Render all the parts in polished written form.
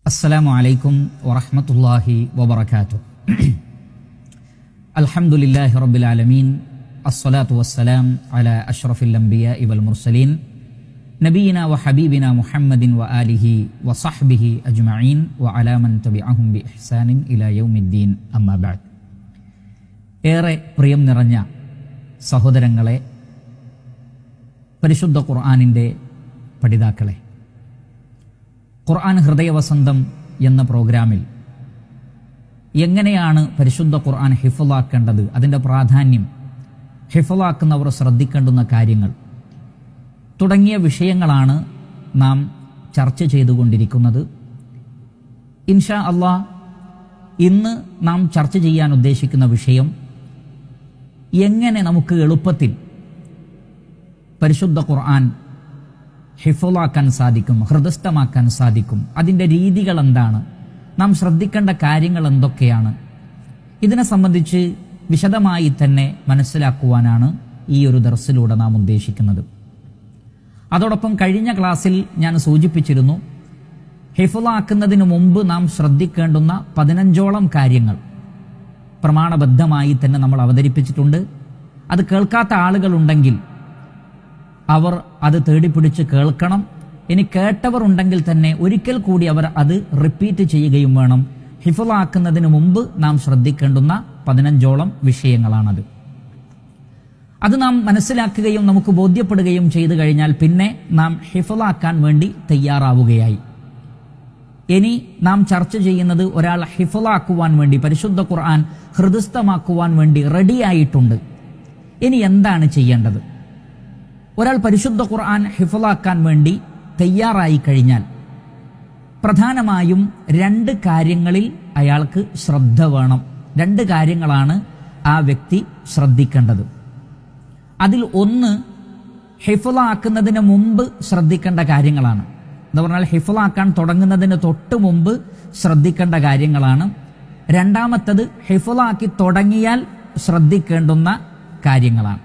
അസ്സലാമു അലൈക്കും വറഹ്മത്തുള്ളാഹി വബറകാതുഹു. അൽഹംദുലില്ലാഹി റബ്ബിൽ ആലമീൻ. അസ്സലാത്തു വസ്സലാം അലാ അഷ്റഫിൽ അംബിയാഇ വൽ മുർസലീൻ നബിയിനാ വ ഹബീബിനാ മുഹമ്മദിൻ വ ആലിഹി വ സഹ്ബിഹി അജ്മഈൻ വ അലാ മൻ തബിഅഹും ബി ഇഹ്സാനിൻ ഇലാ യൗമിദ്ദീൻ. അമ്മാ ബഅദ്. ഏറെ പ്രിയം നിറഞ്ഞ സഹോദരങ്ങളെ, പരിശുദ്ധ ഖുർആനിൻ്റെ പഠിതാക്കളെ, ഖുർആൻ ഹൃദയവസന്തം എന്ന പ്രോഗ്രാമിൽ എങ്ങനെയാണ് പരിശുദ്ധ ഖുർആൻ ഹിഫ്ളാക്കേണ്ടത്, അതിൻ്റെ പ്രാധാന്യം, ഹിഫ്ളാക്കുന്നവർ ശ്രദ്ധിക്കേണ്ടുന്ന കാര്യങ്ങൾ തുടങ്ങിയ വിഷയങ്ങളാണ് നാം ചർച്ച ചെയ്തുകൊണ്ടിരിക്കുന്നത്. ഇൻഷാ അല്ലാഹ് ഇന്ന് നാം ചർച്ച ചെയ്യാൻ ഉദ്ദേശിക്കുന്ന വിഷയം എങ്ങനെ നമുക്ക് എളുപ്പത്തിൽ പരിശുദ്ധ ഖുർആൻ ഹിഫ്ളാക്കാൻ സാധിക്കും, ഹൃദയസ്ഥമാക്കാൻ സാധിക്കും, അതിൻ്റെ രീതികൾ എന്താണ്, നാം ശ്രദ്ധിക്കേണ്ട കാര്യങ്ങൾ എന്തൊക്കെയാണ്, ഇതിനെ സംബന്ധിച്ച് വിശദമായി തന്നെ മനസ്സിലാക്കുവാനാണ് ഈ ഒരു ദർസിലൂടെ നാം ഉദ്ദേശിക്കുന്നത്. അതോടൊപ്പം കഴിഞ്ഞ ക്ലാസ്സിൽ ഞാൻ സൂചിപ്പിച്ചിരുന്നു, ഹിഫ്ളാക്കുന്നതിന് മുമ്പ് നാം ശ്രദ്ധിക്കേണ്ടുന്ന 15ഓളം കാര്യങ്ങൾ പ്രമാണബദ്ധമായി തന്നെ നമ്മൾ അവതരിപ്പിച്ചിട്ടുണ്ട്. അത് കേൾക്കാത്ത ആളുകളുണ്ടെങ്കിൽ അവർ അത് തേടിപ്പിടിച്ച് കേൾക്കണം. ഇനി കേട്ടവർ ഉണ്ടെങ്കിൽ തന്നെ ഒരിക്കൽ കൂടി അവർ അത് റിപ്പീറ്റ് ചെയ്യുകയും വേണം. ഹിഫ്ളാക്കുന്നതിന് മുമ്പ് നാം ശ്രദ്ധിക്കേണ്ടുന്ന 15ഓളം വിഷയങ്ങളാണത്. അത് നാം മനസ്സിലാക്കുകയും നമുക്ക് ബോധ്യപ്പെടുകയും ചെയ്തു കഴിഞ്ഞാൽ പിന്നെ നാം ഹിഫ്ളാക്കാൻ വേണ്ടി തയ്യാറാവുകയായി. ഇനി നാം ചർച്ച ചെയ്യുന്നത്, ഒരാൾ ഹിഫ്ളാക്കുവാൻ വേണ്ടി, പരിശുദ്ധ ഖുർആൻ ഹൃദയസ്ഥമാക്കുവാൻ വേണ്ടി റെഡിയായിട്ടുണ്ട്. ഇനി എന്താണ് ചെയ്യേണ്ടത്? ഒരാൾ പരിശുദ്ധ ഖുർആൻ ഹിഫ്ളാക്കാൻ വേണ്ടി തയ്യാറായി കഴിഞ്ഞാൽ പ്രധാനമായും 2 കാര്യങ്ങളിൽ അയാൾക്ക് ശ്രദ്ധ വേണം. 2 കാര്യങ്ങളാണ് ആ വ്യക്തി ശ്രദ്ധിക്കേണ്ടത്. അതിൽ ഒന്ന് ഹിഫ്ളാക്കുന്നതിന് മുമ്പ് ശ്രദ്ധിക്കേണ്ട കാര്യങ്ങളാണ്. എന്ന് പറഞ്ഞാൽ ഹിഫ്ളാക്കാൻ തുടങ്ങുന്നതിന് തൊട്ട് മുമ്പ് ശ്രദ്ധിക്കേണ്ട കാര്യങ്ങളാണ്. രണ്ടാമത്തത് ഹിഫ്ളാക്കി തുടങ്ങിയാൽ ശ്രദ്ധിക്കേണ്ടുന്ന കാര്യങ്ങളാണ്.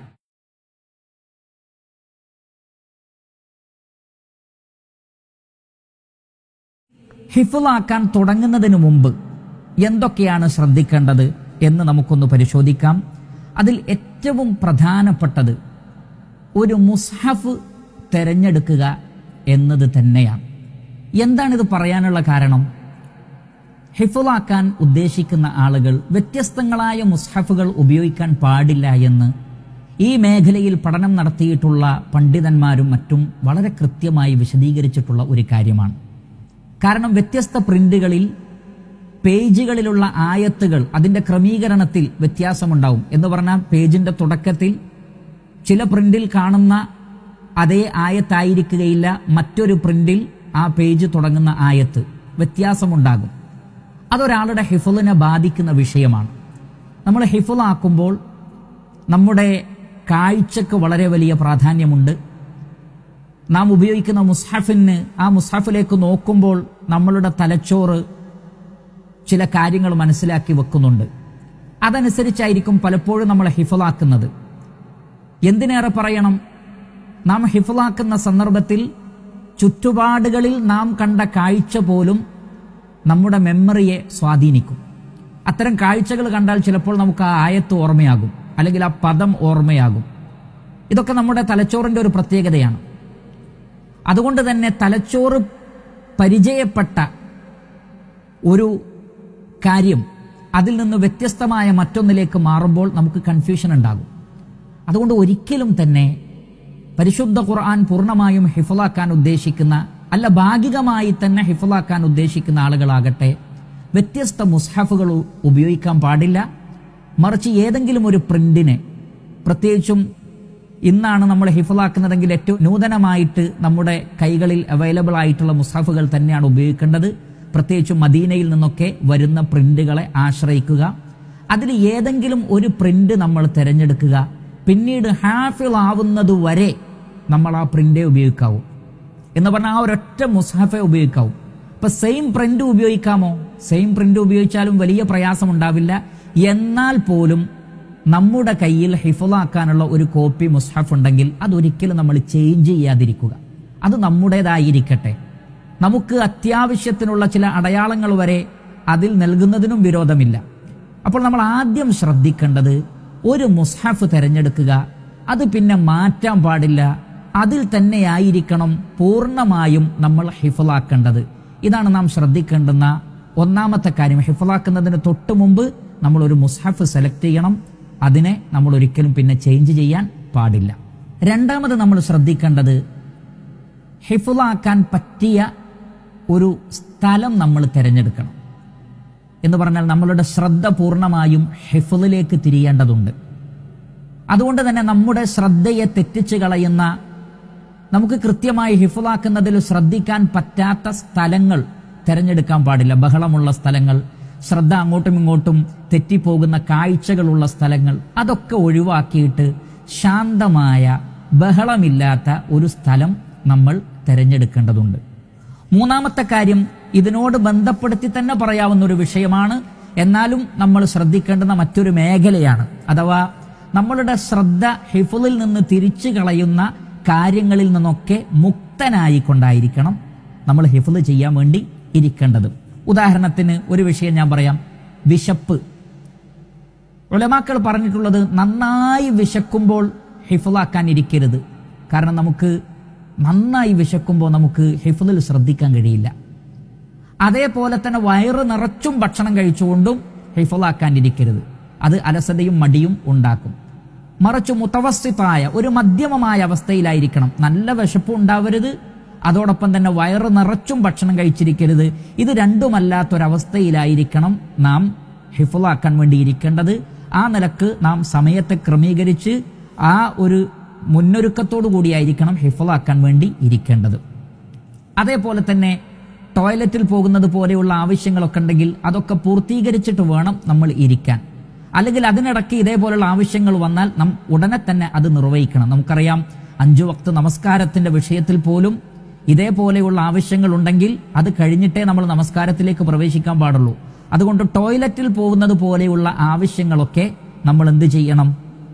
ഹിഫ്ളാക്കാൻ തുടങ്ങുന്നതിന് മുമ്പ് എന്തൊക്കെയാണ് ശ്രദ്ധിക്കേണ്ടത് എന്ന് നമുക്കൊന്ന് പരിശോധിക്കാം. അതിൽ ഏറ്റവും പ്രധാനപ്പെട്ടത് ഒരു മുസ്ഹഫ് തിരഞ്ഞെടുക്കുക എന്നത് തന്നെയാണ്. എന്താണിത് പറയാനുള്ള കാരണം? ഹിഫ്ളാക്കാൻ ഉദ്ദേശിക്കുന്ന ആളുകൾ വ്യത്യസ്തങ്ങളായ മുസ്ഹഫുകൾ ഉപയോഗിക്കാൻ പാടില്ല എന്ന് ഈ മേഖലയിൽ പഠനം നടത്തിയിട്ടുള്ള പണ്ഡിതന്മാരും മറ്റും വളരെ കൃത്യമായി വിശദീകരിച്ചിട്ടുള്ള ഒരു കാര്യമാണ്. കാരണം വ്യത്യസ്ത പ്രിന്റുകളിൽ പേജുകളിലുള്ള ആയത്തുകൾ, അതിൻ്റെ ക്രമീകരണത്തിൽ വ്യത്യാസമുണ്ടാവും. എന്ന് പറഞ്ഞാൽ പേജിൻ്റെ തുടക്കത്തിൽ ചില പ്രിന്റിൽ കാണുന്ന അതേ ആയത്തായിരിക്കുകയില്ല, മറ്റൊരു പ്രിന്റിൽ ആ പേജ് തുടങ്ങുന്ന ആയത്ത് വ്യത്യാസമുണ്ടാകും. അതൊരാളുടെ ഹിഫ്ളിനെ ബാധിക്കുന്ന വിഷയമാണ്. നമ്മൾ ഹിഫ്ളാക്കുമ്പോൾ നമ്മുടെ കാഴ്ചക്ക് വളരെ വലിയ പ്രാധാന്യമുണ്ട്. നാം ഉപയോഗിക്കുന്ന മുസ്ഹഫിന്, ആ മുസ്ഹഫിലേക്ക് നോക്കുമ്പോൾ നമ്മളുടെ തലച്ചോറ് ചില കാര്യങ്ങൾ മനസ്സിലാക്കി വെക്കുന്നുണ്ട്. അതനുസരിച്ചായിരിക്കും പലപ്പോഴും നമ്മൾ ഹിഫ്ളാക്കുന്നത്. എന്തിനേറെ പറയണം, നാം ഹിഫ്ളാക്കുന്ന സന്ദർഭത്തിൽ ചുറ്റുപാടുകളിൽ നാം കണ്ട കാഴ്ച പോലും നമ്മുടെ മെമ്മറിയെ സ്വാധീനിക്കും. അത്തരം കാഴ്ചകൾ കണ്ടാൽ ചിലപ്പോൾ നമുക്ക് ആ ആയത്ത് ഓർമ്മയാകും, അല്ലെങ്കിൽ ആ പദം ഓർമ്മയാകും. ഇതൊക്കെ നമ്മുടെ തലച്ചോറിൻ്റെ ഒരു പ്രത്യേകതയാണ്. അതുകൊണ്ട് തന്നെ തലച്ചോറ് പരിചയപ്പെട്ട ഒരു കാര്യം അതിൽ നിന്ന് വ്യത്യസ്തമായ മറ്റൊന്നിലേക്ക് മാറുമ്പോൾ നമുക്ക് കൺഫ്യൂഷൻ ഉണ്ടാകും. അതുകൊണ്ട് ഒരിക്കലും തന്നെ പരിശുദ്ധ ഖുർആൻ പൂർണ്ണമായും ഹിഫ്ളാക്കാൻ ഉദ്ദേശിക്കുന്ന, അല്ല ഭാഗികമായി തന്നെ ഹിഫ്ളാക്കാൻ ഉദ്ദേശിക്കുന്ന ആളുകളാകട്ടെ വ്യത്യസ്ത മുസ്ഹഫുകൾ ഉപയോഗിക്കാൻ പാടില്ല. മറിച്ച് ഏതെങ്കിലും ഒരു പ്രിന്റിനെ, പ്രത്യേകിച്ചും ഇന്നാണ് നമ്മൾ ഹിഫ്ളാക്കുന്നതെങ്കിൽ ഏറ്റവും നൂതനമായിട്ട് നമ്മുടെ കൈകളിൽ അവൈലബിൾ ആയിട്ടുള്ള മുസ്ഹഫുകൾ തന്നെയാണ് ഉപയോഗിക്കേണ്ടത്. പ്രത്യേകിച്ചും മദീനയിൽ നിന്നൊക്കെ വരുന്ന പ്രിന്റുകളെ ആശ്രയിക്കുക. അതിൽ ഏതെങ്കിലും ഒരു പ്രിന്റ് നമ്മൾ തിരഞ്ഞെടുക്കുക. പിന്നീട് ഹാഫിളാവുന്നത് വരെ നമ്മൾ ആ പ്രിന്റേ ഉപയോഗിക്കാവൂ. എന്ന് പറഞ്ഞാൽ ആ ഒരൊറ്റ മുസ്ഹഫെ ഉപയോഗിക്കാവൂ. ഇപ്പൊ സെയിം പ്രിന്റ് ഉപയോഗിക്കാമോ? സെയിം പ്രിന്റ് ഉപയോഗിച്ചാലും വലിയ പ്രയാസം ഉണ്ടാവില്ല. എന്നാൽ പോലും നമ്മുടെ കയ്യിൽ ഹിഫ്ളാക്കാനുള്ള ഒരു കോപ്പി മുസ്ഹഫ് ഉണ്ടെങ്കിൽ അതൊരിക്കലും നമ്മൾ ചേഞ്ച് ചെയ്യാതിരിക്കുക. അത് നമ്മുടേതായിരിക്കട്ടെ. നമുക്ക് അത്യാവശ്യത്തിനുള്ള ചില അടയാളങ്ങൾ വരെ അതിൽ നൽകുന്നതിനും വിരോധമില്ല. അപ്പോൾ നമ്മൾ ആദ്യം ശ്രദ്ധിക്കേണ്ടത് ഒരു മുസ്ഹഫ് തിരഞ്ഞെടുക്കുക, അത് പിന്നെ മാറ്റാൻ പാടില്ല, അതിൽ തന്നെയായിരിക്കണം പൂർണ്ണമായും നമ്മൾ ഹിഫ്ളാക്കേണ്ടത്. ഇതാണ് നാം ശ്രദ്ധിക്കേണ്ടുന്ന ഒന്നാമത്തെ കാര്യം. ഹിഫ്ളാക്കുന്നതിന് തൊട്ട് മുമ്പ് നമ്മൾ ഒരു മുസ്ഹഫ് സെലക്ട് ചെയ്യണം, അതിനെ നമ്മൾ ഒരിക്കലും പിന്നെ ചേഞ്ച് ചെയ്യാൻ പാടില്ല. രണ്ടാമത് നമ്മൾ ശ്രദ്ധിക്കേണ്ടത് ഹിഫ്ളാക്കാൻ പറ്റിയ ഒരു സ്ഥലം നമ്മൾ തിരഞ്ഞെടുക്കണം. എന്ന് പറഞ്ഞാൽ നമ്മളുടെ ശ്രദ്ധ പൂർണ്ണമായും ഹിഫ്ളിലേക്ക് തിരിയേണ്ടതുണ്ട്. അതുകൊണ്ട് തന്നെ നമ്മുടെ ശ്രദ്ധയെ തെറ്റിച്ച് കളയുന്ന, നമുക്ക് കൃത്യമായി ഹിഫ്ളാക്കുന്നതിൽ ശ്രദ്ധിക്കാൻ പറ്റാത്ത സ്ഥലങ്ങൾ തിരഞ്ഞെടുക്കാൻ പാടില്ല. ബഹളമുള്ള സ്ഥലങ്ങൾ, ശ്രദ്ധ അങ്ങോട്ടും ഇങ്ങോട്ടും തെറ്റിപ്പോകുന്ന കാഴ്ചകളുള്ള സ്ഥലങ്ങൾ, അതൊക്കെ ഒഴിവാക്കിയിട്ട് ശാന്തമായ ബഹളമില്ലാത്ത ഒരു സ്ഥലം നമ്മൾ തിരഞ്ഞെടുക്കേണ്ടതുണ്ട്. മൂന്നാമത്തെ കാര്യം ഇതിനോട് ബന്ധപ്പെടുത്തി തന്നെ പറയാവുന്ന ഒരു വിഷയമാണ്, എന്നാലും നമ്മൾ ശ്രദ്ധിക്കേണ്ടുന്ന മറ്റൊരു മേഖലയാണ്. അഥവാ നമ്മളുടെ ശ്രദ്ധ ഹിഫ്ളിൽ നിന്ന് തിരിച്ചു കളയുന്ന കാര്യങ്ങളിൽ നിന്നൊക്കെ മുക്തനായിക്കൊണ്ടായിരിക്കണം നമ്മൾ ഹിഫ്ള് ചെയ്യാൻ വേണ്ടി ഇരിക്കേണ്ടത്. ഉദാഹരണത്തിന് ഒരു വിഷയം ഞാൻ പറയാം. വിശപ്പ്. ഉലമാക്കൾ പറഞ്ഞിട്ടുള്ളത് നന്നായി വിശക്കുമ്പോൾ ഹിഫ്ളാക്കാൻ ഇരിക്കരുത്. കാരണം നമുക്ക് നന്നായി വിശക്കുമ്പോൾ നമുക്ക് ഹിഫ്ളിൽ ശ്രദ്ധിക്കാൻ കഴിയില്ല. അതേപോലെ തന്നെ വയറ് നിറച്ചും ഭക്ഷണം കഴിച്ചുകൊണ്ടും ഹിഫ്ളാക്കാൻ ഇരിക്കരുത്. അത് അലസതയും മടിയും ഉണ്ടാക്കും. മറിച്ച് മുതവസ്സിത്തായ ഒരു മധ്യമമായ അവസ്ഥയിലായിരിക്കണം. നല്ല വിശപ്പും ഉണ്ടാവരുത്, അതോടൊപ്പം തന്നെ വയറ് നിറച്ചും ഭക്ഷണം കഴിച്ചിരിക്കരുത്. ഇത് രണ്ടുമല്ലാത്തൊരവസ്ഥയിലായിരിക്കണം നാം ഹിഫ്ളാക്കാൻ വേണ്ടി ഇരിക്കേണ്ടത്. ആ നിലക്ക് നാം സമയത്തെ ക്രമീകരിച്ച് ആ ഒരു മുന്നൊരുക്കത്തോടു കൂടിയായിരിക്കണം ഹിഫ്ളാക്കാൻ വേണ്ടി ഇരിക്കേണ്ടത്. അതേപോലെ തന്നെ ടോയ്ലറ്റിൽ പോകുന്നത് പോലെയുള്ള ആവശ്യങ്ങളൊക്കെ ഉണ്ടെങ്കിൽ അതൊക്കെ പൂർത്തീകരിച്ചിട്ട് വേണം നമ്മൾ ഇരിക്കാൻ. അല്ലെങ്കിൽ അതിനിടയ്ക്ക് ഇതേപോലുള്ള ആവശ്യങ്ങൾ വന്നാൽ നാം ഉടനെ തന്നെ അത് നിർവഹിക്കണം. നമുക്കറിയാം 5 വക്ത് നമസ്കാരത്തിന്റെ വിഷയത്തിൽ പോലും ഇതേപോലെയുള്ള ആവശ്യങ്ങൾ ഉണ്ടെങ്കിൽ അത് കഴിഞ്ഞിട്ടേ നമ്മൾ നമസ്കാരത്തിലേക്ക് പ്രവേശിക്കാൻ പാടുള്ളൂ. അതുകൊണ്ട് ടോയ്ലറ്റിൽ പോകുന്നത് പോലെയുള്ള ആവശ്യങ്ങളൊക്കെ നമ്മൾ എന്ത് ചെയ്യണം?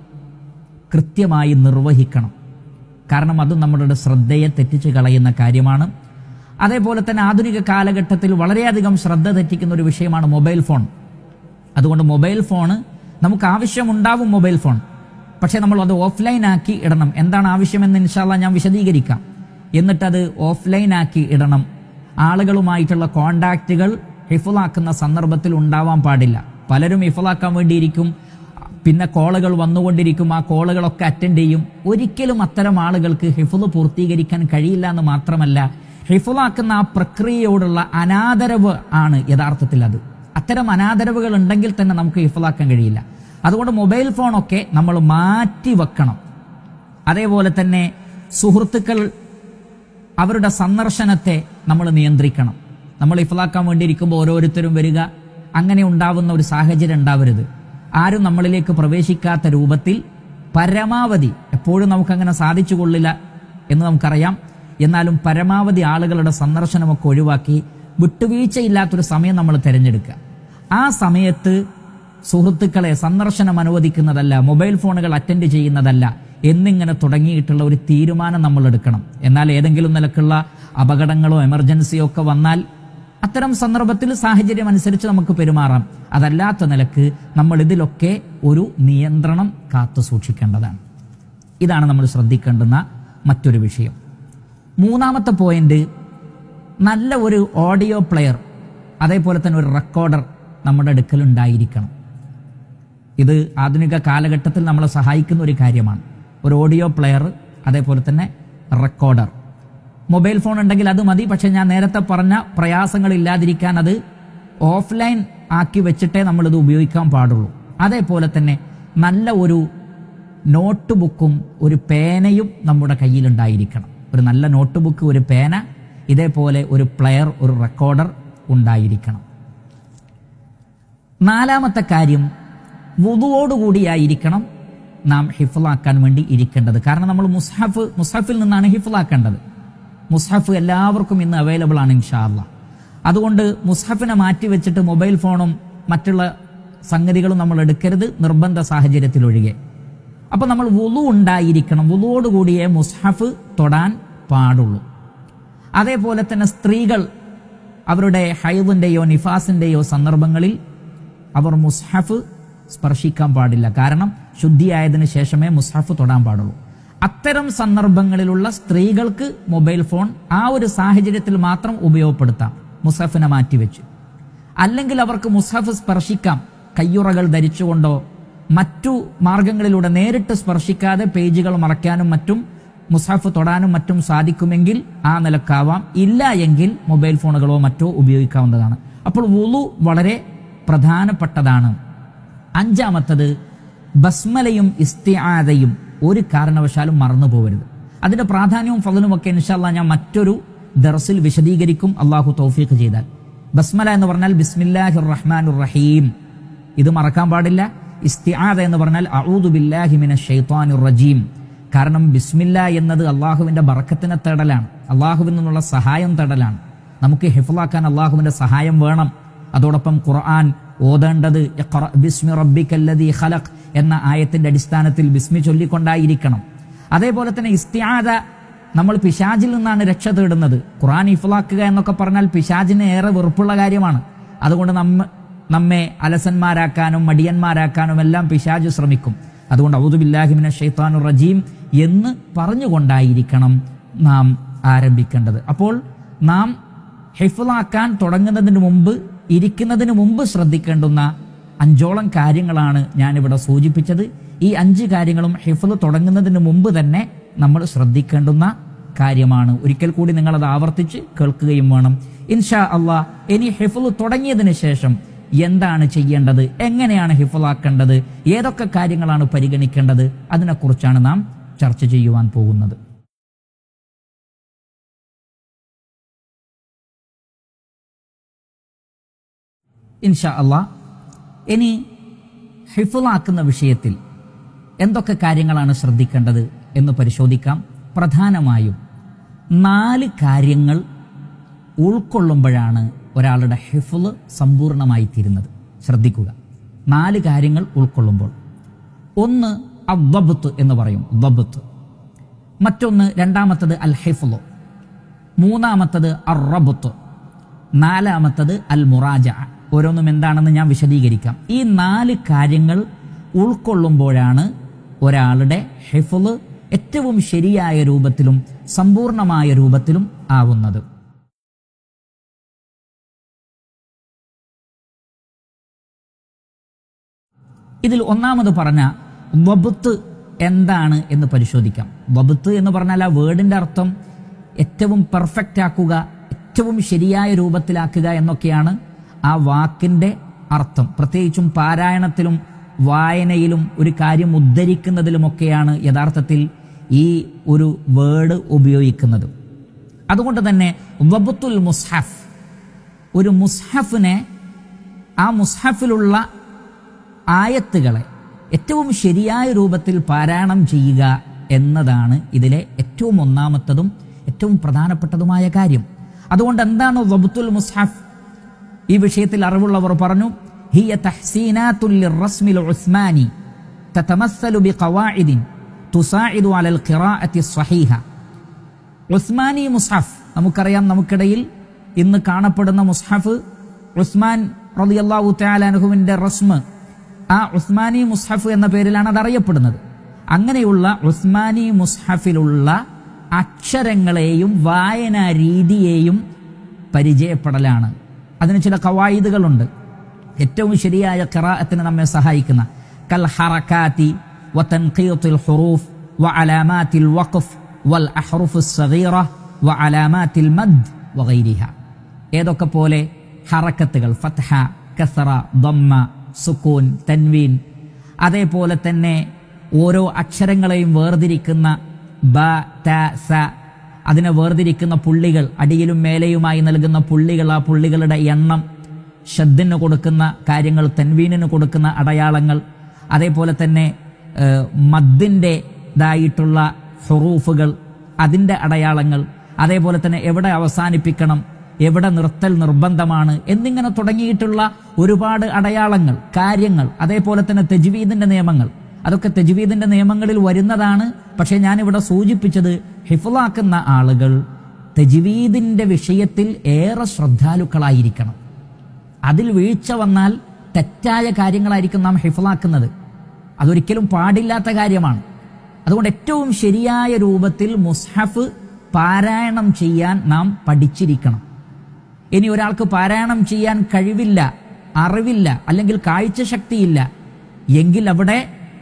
കൃത്യമായി നിർവഹിക്കണം. കാരണം അത് നമ്മളുടെ ശ്രദ്ധയെ തെറ്റിച്ച് കളയുന്ന കാര്യമാണ്. അതേപോലെ തന്നെ ആധുനിക കാലഘട്ടത്തിൽ വളരെയധികം ശ്രദ്ധ തെറ്റിക്കുന്ന ഒരു വിഷയമാണ് മൊബൈൽ ഫോൺ. അതുകൊണ്ട് മൊബൈൽ ഫോൺ നമുക്ക് ആവശ്യമുണ്ടാവും, മൊബൈൽ ഫോൺ, പക്ഷെ നമ്മൾ അത് ഓഫ്ലൈൻ ആക്കി ഇടണം. എന്താണ് ആവശ്യമെന്ന് ഇൻഷാ അല്ലാഹ് ഞാൻ വിശദീകരിക്കാം. എന്നിട്ടത് ഓഫ്ലൈൻ ആക്കി ഇടണം. ആളുകളുമായിട്ടുള്ള കോണ്ടാക്റ്റുകൾ ഹിഫ്ളാക്കുന്ന സന്ദർഭത്തിൽ ഉണ്ടാവാൻ പാടില്ല. പലരും ഹിഫ്ളാക്കാൻ വേണ്ടിയിരിക്കും, പിന്നെ കോളുകൾ വന്നുകൊണ്ടിരിക്കും, ആ കോളുകളൊക്കെ അറ്റൻഡ് ചെയ്യും. ഒരിക്കലും അത്തരം ആളുകൾക്ക് ഹിഫ്ള് പൂർത്തീകരിക്കാൻ കഴിയില്ല എന്ന് മാത്രമല്ല, ഹിഫ്ളാക്കുന്ന ആ പ്രക്രിയയോടുള്ള അനാദരവ് ആണ് യഥാർത്ഥത്തിൽ അത്. അത്തരം അനാദരവുകൾ ഉണ്ടെങ്കിൽ തന്നെ നമുക്ക് ഹിഫ്ളാക്കാൻ കഴിയില്ല. അതുകൊണ്ട് മൊബൈൽ ഫോണൊക്കെ നമ്മൾ മാറ്റി വെക്കണം. അതേപോലെ തന്നെ സുഹൃത്തുക്കൾ അവരുടെ സന്ദർശനത്തെ നമ്മൾ നിയന്ത്രിക്കണം. നമ്മൾ ഹിഫ്ളാക്കാൻ വേണ്ടിയിരിക്കുമ്പോൾ ഓരോരുത്തരും വരിക, അങ്ങനെ ഉണ്ടാവുന്ന ഒരു സാഹചര്യം ഉണ്ടാവരുത്. ആരും നമ്മളിലേക്ക് പ്രവേശിക്കാത്ത രൂപത്തിൽ പരമാവധി, എപ്പോഴും നമുക്കങ്ങനെ സാധിച്ചു കൊള്ളില്ല എന്ന് നമുക്കറിയാം, എന്നാലും പരമാവധി ആളുകളുടെ സന്ദർശനമൊക്കെ ഒഴിവാക്കി വിട്ടുവീഴ്ചയില്ലാത്തൊരു സമയം നമ്മൾ തിരഞ്ഞെടുക്കുക. ആ സമയത്ത് സുഹൃത്തുക്കളെ സന്ദർശനം അനുവദിക്കുന്നതല്ല, മൊബൈൽ ഫോണുകൾ അറ്റൻഡ് ചെയ്യുന്നതല്ല എന്നിങ്ങനെ തുടങ്ങിയിട്ടുള്ള ഒരു തീരുമാനം നമ്മൾ എടുക്കണം. എന്നാൽ ഏതെങ്കിലും നിലക്കുള്ള അപകടങ്ങളോ എമർജൻസിയോ ഒക്കെ വന്നാൽ അത്തരം സന്ദർഭത്തിൽ സാഹചര്യം അനുസരിച്ച് നമുക്ക് പെരുമാറാം. അതല്ലാത്ത നിലക്ക് നമ്മൾ ഇതിലൊക്കെ ഒരു നിയന്ത്രണം കാത്തു സൂക്ഷിക്കേണ്ടതാണ്. ഇതാണ് നമ്മൾ ശ്രദ്ധിക്കേണ്ടുന്ന മറ്റൊരു വിഷയം. മൂന്നാമത്തെ പോയിന്റ്, നല്ല ഒരു ഓഡിയോ പ്ലെയർ, അതേപോലെ തന്നെ ഒരു റെക്കോർഡർ നമ്മുടെ അടുക്കൽ ഉണ്ടായിരിക്കണം. ഇത് ആധുനിക കാലഘട്ടത്തിൽ നമ്മളെ സഹായിക്കുന്ന ഒരു കാര്യമാണ്. ഒരു ഓഡിയോ പ്ലെയർ, അതേപോലെ തന്നെ റെക്കോർഡർ. മൊബൈൽ ഫോൺ ഉണ്ടെങ്കിൽ അത് മതി, പക്ഷെ ഞാൻ നേരത്തെ പറഞ്ഞ പ്രയാസങ്ങൾ ഇല്ലാതിരിക്കാൻ അത് ഓഫ്ലൈൻ ആക്കി വെച്ചിട്ടേ നമ്മളിത് ഉപയോഗിക്കാൻ പാടുള്ളൂ. അതേപോലെ തന്നെ നല്ല ഒരു നോട്ട് ബുക്കും ഒരു പേനയും നമ്മുടെ കയ്യിലുണ്ടായിരിക്കണം. ഒരു നല്ല നോട്ട് ബുക്ക്, ഒരു പേന, ഇതേപോലെ ഒരു പ്ലെയർ, ഒരു റെക്കോർഡർ ഉണ്ടായിരിക്കണം. നാലാമത്തെ കാര്യം, വുദുവോടുകൂടിയായിരിക്കണം നാം ഹിഫ്ളാക്കാൻ വേണ്ടി ഇരിക്കേണ്ടത്. കാരണം നമ്മൾ മുസ്ഹഫിൽ നിന്നാണ് ഹിഫ്ളാക്കേണ്ടത്. മുസ്ഹഫ് എല്ലാവർക്കും ഇന്ന് അവൈലബിൾ ആണ് ഇൻഷാ അല്ലാഹ്. അതുകൊണ്ട് മുസ്ഹഫിനെ മാറ്റി വെച്ചിട്ട് മൊബൈൽ ഫോണും മറ്റുള്ള സംഗതികളും നമ്മൾ എടുക്കരുത്, നിർബന്ധ സാഹചര്യത്തിൽ ഒഴികെ. അപ്പൊ നമ്മൾ വുളു ഉണ്ടായിരിക്കണം. വുളുവോടുകൂടിയേ മുസ്ഹഫ് തൊടാൻ പാടുള്ളൂ. അതേപോലെ തന്നെ സ്ത്രീകൾ അവരുടെ ഹൈദിന്റെയോ നിഫാസിന്റെയോ സന്ദർഭങ്ങളിൽ അവർ മുസ്ഹഫ് സ്പർശിക്കാൻ പാടില്ല. കാരണം ശുദ്ധിയായതിനു ശേഷമേ മുസ്ഹഫ് തൊടാൻ പാടുള്ളൂ. അത്തരം സന്ദർഭങ്ങളിലുള്ള സ്ത്രീകൾക്ക് മൊബൈൽ ഫോൺ ആ ഒരു സാഹചര്യത്തിൽ മാത്രം ഉപയോഗപ്പെടുത്താം, മുസ്ഹഫിനെ മാറ്റിവെച്ച്. അല്ലെങ്കിൽ അവർക്ക് മുസ്ഹഫ് സ്പർശിക്കാം, കയ്യുറകൾ ധരിച്ചുകൊണ്ടോ മറ്റു മാർഗങ്ങളിലൂടെ നേരിട്ട് സ്പർശിക്കാതെ പേജുകൾ മറയ്ക്കാനും മറ്റും മുസ്ഹഫ് തൊടാനും മറ്റും സാധിക്കുമെങ്കിൽ ആ നിലക്കാവാം. ഇല്ല എങ്കിൽ മൊബൈൽ ഫോണുകളോ മറ്റോ ഉപയോഗിക്കാവുന്നതാണ്. അപ്പോൾ വുളു വളരെ പ്രധാനപ്പെട്ടതാണ്. അഞ്ചാമത്തത് ബസ്മലയും ഇസ്തിആദയും ഒരു കാരണവശാലും മറന്നു പോകരുത്. അതിന്റെ പ്രാധാന്യവും ഫളനും ഒക്കെ ഇൻഷാ അല്ലാഹ് ഞാൻ മറ്റൊരു ദർസിൽ വിശദീകരിക്കും, അള്ളാഹു തൗഫീഖ് ചെയ്താൽ. ബസ്മല എന്ന് പറഞ്ഞാൽ ബിസ്മില്ലാഹിർ റഹ്മാനിർ റഹീം, ഇത് മറക്കാൻ പാടില്ല. ഇസ്തിആദ എന്ന് പറഞ്ഞാൽ അഊദു ബില്ലാഹി മിനശ് ശൈത്വാനിർ റജീം. കാരണം ബിസ്മില്ല എന്നത് അള്ളാഹുവിന്റെ ബറക്കത്തിനെ തേടലാണ്, അള്ളാഹുവിൽ നിന്നുള്ള സഹായം തേടലാണ്. നമുക്ക് ഹിഫ്ളാക്കാൻ അള്ളാഹുവിന്റെ സഹായം വേണം. അതോടൊപ്പം ഖുർആൻ ഓതേണ്ടത് ഇഖ്റ ബിസ്മി റബ്ബിക്കല്ലദീ ഖലഖ് എന്ന ആയത്തിന്റെ അടിസ്ഥാനത്തിൽ ബിസ്മി ചൊല്ലിക്കൊണ്ടായിരിക്കണം. അതേപോലെ തന്നെ ഇസ്തിആദ നമ്മൾ പിശാചിൽ നിന്നാണ് രക്ഷ തേടുന്നത്. ഖുർആൻ ഹിഫ്ളാക്കുക എന്നൊക്കെ പറഞ്ഞാൽ പിശാചിന് ഏറെ വെറുപ്പുള്ള കാര്യമാണ്. അതുകൊണ്ട് നമ്മെ അലസന്മാരാക്കാനും മടിയന്മാരാക്കാനും എല്ലാം പിശാച് ശ്രമിക്കും. അതുകൊണ്ട് ഔദു ബില്ലാഹി മിനശ് ശൈത്വാനിർ റജീം എന്ന് പറഞ്ഞുകൊണ്ടായിരിക്കണം നാം ആരംഭിക്കേണ്ടത്. അപ്പോൾ നാം ഹിഫ്ളാക്കാൻ തുടങ്ങുന്നതിന് മുമ്പ്, ഇരിക്കുന്നതിന് മുമ്പ് ശ്രദ്ധിക്കേണ്ടുന്ന 5ഓളം കാര്യങ്ങളാണ് ഞാനിവിടെ സൂചിപ്പിച്ചത്. ഈ 5 കാര്യങ്ങളും ഹിഫ്ള് തുടങ്ങുന്നതിന് മുമ്പ് തന്നെ നമ്മൾ ശ്രദ്ധിക്കേണ്ടുന്ന കാര്യമാണ്. ഒരിക്കൽ കൂടി നിങ്ങളത് ആവർത്തിച്ച് കേൾക്കുകയും വേണം ഇൻഷാ അള്ളാഹ്. ഇനി ഹിഫ്ള് തുടങ്ങിയതിന് ശേഷം എന്താണ് ചെയ്യേണ്ടത്, എങ്ങനെയാണ് ഹിഫ്ളാക്കേണ്ടത്, ഏതൊക്കെ കാര്യങ്ങളാണ് പരിഗണിക്കേണ്ടത്, അതിനെക്കുറിച്ചാണ് നാം ചർച്ച ചെയ്യുവാൻ പോകുന്നത്. ഇൻഷാ അള്ളാഹ്. ഇനി ഹിഫ്ളാക്കുന്ന വിഷയത്തിൽ എന്തൊക്കെ കാര്യങ്ങളാണ് ശ്രദ്ധിക്കേണ്ടത് എന്ന് പരിശോധിക്കാം. പ്രധാനമായും 4 കാര്യങ്ങൾ ഉൾക്കൊള്ളുമ്പോഴാണ് ഒരാളുടെ ഹിഫ്ള് സമ്പൂർണമായി തീരുന്നത്. ശ്രദ്ധിക്കുക, 4 കാര്യങ്ങൾ ഉൾക്കൊള്ളുമ്പോൾ. ഒന്ന് അദ്ദബ്ത് എന്ന് പറയും, ദബ്ത്. മറ്റൊന്ന്, രണ്ടാമത്തത് അൽ ഹിഫ്ള്. മൂന്നാമത്തത് അർറബ്ത്. നാലാമത്തത് അൽ മുറാജഅ. ഓരോന്നും എന്താണെന്ന് ഞാൻ വിശദീകരിക്കാം. ഈ 4 കാര്യങ്ങൾ ഉൾക്കൊള്ളുമ്പോഴാണ് ഒരാളുടെ ഹിഫ്ള് ഏറ്റവും ശരിയായ രൂപത്തിലും സമ്പൂർണമായ രൂപത്തിലും ആവുന്നത്. ഇതിൽ ഒന്നാമത് പറഞ്ഞ വബത്ത് എന്താണ് എന്ന് പരിശോധിക്കാം. വബത്ത് എന്ന് പറഞ്ഞാൽ ആ വേർഡിന്റെ അർത്ഥം ഏറ്റവും പെർഫെക്റ്റ് ആക്കുക, ഏറ്റവും ശരിയായ രൂപത്തിലാക്കുക എന്നൊക്കെയാണ് ആ വാക്കിന്റെ അർത്ഥം. പ്രത്യേകിച്ചും പാരായണത്തിലും വായനയിലും ഒരു കാര്യം ഉദ്ധരിക്കുന്നതിലുമൊക്കെയാണ് യഥാർത്ഥത്തിൽ ഈ ഒരു വേർഡ് ഉപയോഗിക്കുന്നത്. അതുകൊണ്ട് തന്നെ വബത്തുൽ മുസ്ഹഫ്, ഒരു മുസ്ഹഫിനെ, ആ മുസ്ഹഫിലുള്ള ആയത്തുകളെ ഏറ്റവും ശരിയായ രൂപത്തിൽ പാരായണം ചെയ്യുക എന്നതാണ് ഇതിലെ ഏറ്റവും ഒന്നാമത്തതും ഏറ്റവും പ്രധാനപ്പെട്ടതുമായ കാര്യം. അതുകൊണ്ട് എന്താണ് വബത്തുൽ മുസ്ഹഫ്? ഈ വിഷയത്തിൽ അറിവുള്ളവർ പറഞ്ഞു, ഹിയ തഹ്സീനാത്തുൽ ലിർറസ്മിൽ ഉസ്മാനി തതമസ്സലു ബിഖവാഇദിൻ തുസാഇദു അലൽ ഖിറാഅത്തി സ്വഹീഹ. ഉസ്മാനി മുസ്ഹഫ്, നമുക്കറിയാം, നമുക്കിടയിൽ ഇന്ന് കാണപ്പെടുന്ന മുസ്ഹഫ് ഉസ്മാൻ റളിയല്ലാഹു തആല അൻഹുവിന്റെ റസ്മ്, ആ ഉസ്മാനി മുസ്ഹഫ് എന്ന പേരിലാണ് അത് അറിയപ്പെടുന്നത്. അങ്ങനെയുള്ള ഉസ്മാനി മുസ്ഹഫിലുള്ള അക്ഷരങ്ങളെയും വായനാ രീതിയെയും പരിചയപ്പെടലാണ്. അതിന് ചില ഖവായിദുകളുണ്ട്, ഏറ്റവും ശരിയായ ഖിറാഅത്തിന് നമ്മെ സഹായിക്കുന്ന. കൽ ഹറകാതി വ തൻഖീതുൽ ഹുറൂഫ് വ അലാമാത്തിൽ വഖഫ് വൽ അഹ്റുഫുസ് സഗീറ വ അലാമാത്തിൽ മദ് വ ഗൈരിഹ. ഏതൊക്കെ പോലെ ഹറക്കത്തുകൾ, ഫത്ഹ, കസ്റ, ദമ്മ, സുക്കൂൻ, തൻവീൻ, അതേപോലെ തന്നെ ഓരോ അക്ഷരങ്ങളെയും വേർതിരിക്കുന്ന ബ, ത, സ, അതിനെ വേർതിരിക്കുന്ന പുള്ളികൾ, അടിയിലും മേലെയുമായി നൽകുന്ന പുള്ളികൾ, ആ പുള്ളികളുടെ എണ്ണം, ഷദ്ദിന് കൊടുക്കുന്ന കാര്യങ്ങൾ, തൻവീനിന് കൊടുക്കുന്ന അടയാളങ്ങൾ, അതേപോലെ തന്നെ മദ്ദിൻ്റെതായിട്ടുള്ള ഹുറൂഫുകൾ, അതിൻ്റെ അടയാളങ്ങൾ, അതേപോലെ തന്നെ എവിടെ അവസാനിപ്പിക്കണം, എവിടെ നിർത്തൽ നിർബന്ധമാണ് എന്നിങ്ങനെ തുടങ്ങിയിട്ടുള്ള ഒരുപാട് അടയാളങ്ങൾ, കാര്യങ്ങൾ. അതേപോലെ തന്നെ തജ്വീദിന്റെ നിയമങ്ങൾ, അതൊക്കെ തജ്വീദിന്റെ നിയമങ്ങളിൽ വരുന്നതാണ്. പക്ഷെ ഞാനിവിടെ സൂചിപ്പിച്ചത് ഹിഫ്ളാക്കുന്ന ആളുകൾ തജ്വീദിന്റെ വിഷയത്തിൽ ഏറെ ശ്രദ്ധാലുക്കളായിരിക്കണം. അതിൽ വീഴ്ച വന്നാൽ തെറ്റായ കാര്യങ്ങളായിരിക്കും നാം ഹിഫ്ളാക്കുന്നത്. അതൊരിക്കലും പാടില്ലാത്ത കാര്യമാണ്. അതുകൊണ്ട് ഏറ്റവും ശരിയായ രൂപത്തിൽ മുസ്ഹഫ് പാരായണം ചെയ്യാൻ നാം പഠിച്ചിരിക്കണം. ഇനി ഒരാൾക്ക് പാരായണം ചെയ്യാൻ കഴിവില്ല, അറിവില്ല, അല്ലെങ്കിൽ കാഴ്ചശക്തിയില്ല എങ്കിൽ അവിടെ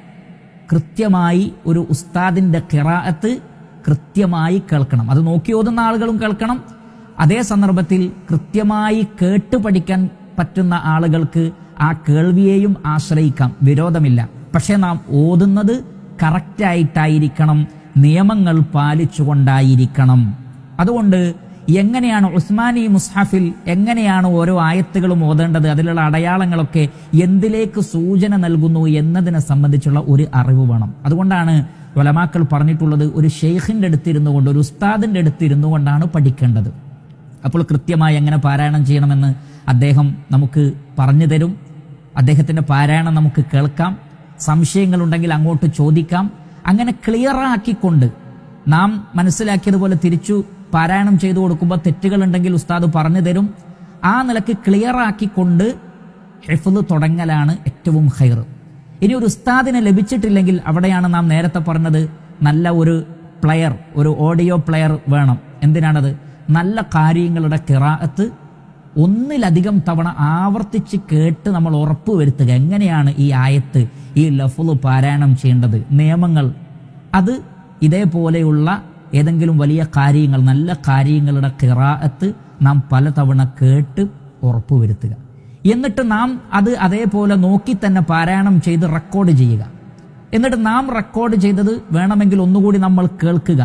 കൃത്യമായി ഒരു ഉസ്താദിന്റെ ഖിറാഅത്ത് കൃത്യമായി കേൾക്കണം. അത് നോക്കി ഓതുന്ന ആളുകളും കേൾക്കണം. അതേ സന്ദർഭത്തിൽ കൃത്യമായി കേട്ട് പഠിക്കാൻ പറ്റുന്ന ആളുകൾക്ക് ആ കേൾവിയെയും ആശ്രയിക്കാം, വിരോധമില്ല. പക്ഷെ നാം ഓതുന്നത് കറക്റ്റായിട്ടായിരിക്കണം, നിയമങ്ങൾ പാലിച്ചുകൊണ്ടായിരിക്കണം. അതുകൊണ്ട് എങ്ങനെയാണ് ഉസ്മാനി മുസ്ഹഫിൽ എങ്ങനെയാണ് ഓരോ ആയത്തുകളും ഓതേണ്ടത്, അതിലുള്ള അടയാളങ്ങളൊക്കെ എന്തിലേക്ക് സൂചന നൽകുന്നു എന്നതിനെ സംബന്ധിച്ചുള്ള ഒരു അറിവ് വേണം. അതുകൊണ്ടാണ് ഉലമാക്കൾ പറഞ്ഞിട്ടുള്ളത് ഒരു ഷെയ്ഖിന്റെ അടുത്തിരുന്നു കൊണ്ട്, ഒരു ഉസ്താദിന്റെ അടുത്തിരുന്നു കൊണ്ടാണ് പഠിക്കേണ്ടത്. അപ്പോൾ കൃത്യമായി എങ്ങനെ പാരായണം ചെയ്യണമെന്ന് അദ്ദേഹം നമുക്ക് പറഞ്ഞു തരും. അദ്ദേഹത്തിന്റെ പാരായണം നമുക്ക് കേൾക്കാം. സംശയങ്ങളുണ്ടെങ്കിൽ അങ്ങോട്ട് ചോദിക്കാം. അങ്ങനെ ക്ലിയറാക്കിക്കൊണ്ട് നാം മനസ്സിലാക്കിയതുപോലെ തിരിച്ചു പാരായണം ചെയ്തു കൊടുക്കുമ്പോൾ തെറ്റുകളുണ്ടെങ്കിൽ ഉസ്താദ് പറഞ്ഞു തരും. ആ നിലക്ക് ക്ലിയറാക്കിക്കൊണ്ട് ഹിഫ്ള് തുടങ്ങലാണ് ഏറ്റവും ഖൈർ. ഇനി ഒരു ഉസ്താദിനെ ലഭിച്ചിട്ടില്ലെങ്കിൽ അവിടെയാണ് നാം നേരത്തെ പറഞ്ഞത്, നല്ല ഒരു പ്ലെയർ, ഒരു ഓഡിയോ പ്ലെയർ വേണം. എന്തിനാണത്? നല്ല കാര്യങ്ങളുടെ ഖിറാഅത്ത് ഒന്നിലധികം തവണ ആവർത്തിച്ച് കേട്ട് നമ്മൾ ഉറപ്പ് വരുത്തുക. എങ്ങനെയാണ് ഈ ആയത്ത്, ഈ ലഫ്ള് പാരായണം ചെയ്യേണ്ടത്, നിയമങ്ങൾ, അത് ഇതേപോലെയുള്ള ഏതെങ്കിലും വലിയ കാര്യങ്ങൾ, നല്ല കാര്യങ്ങളുടെ ഖിറാഅത്ത് നാം പലതവണ കേട്ട് ഉറപ്പുവരുത്തുക. എന്നിട്ട് നാം അത് അതേപോലെ നോക്കി തന്നെ പാരായണം ചെയ്ത് റെക്കോർഡ് ചെയ്യുക. എന്നിട്ട് നാം റെക്കോർഡ് ചെയ്തത് വേണമെങ്കിൽ ഒന്നുകൂടി നമ്മൾ കേൾക്കുക.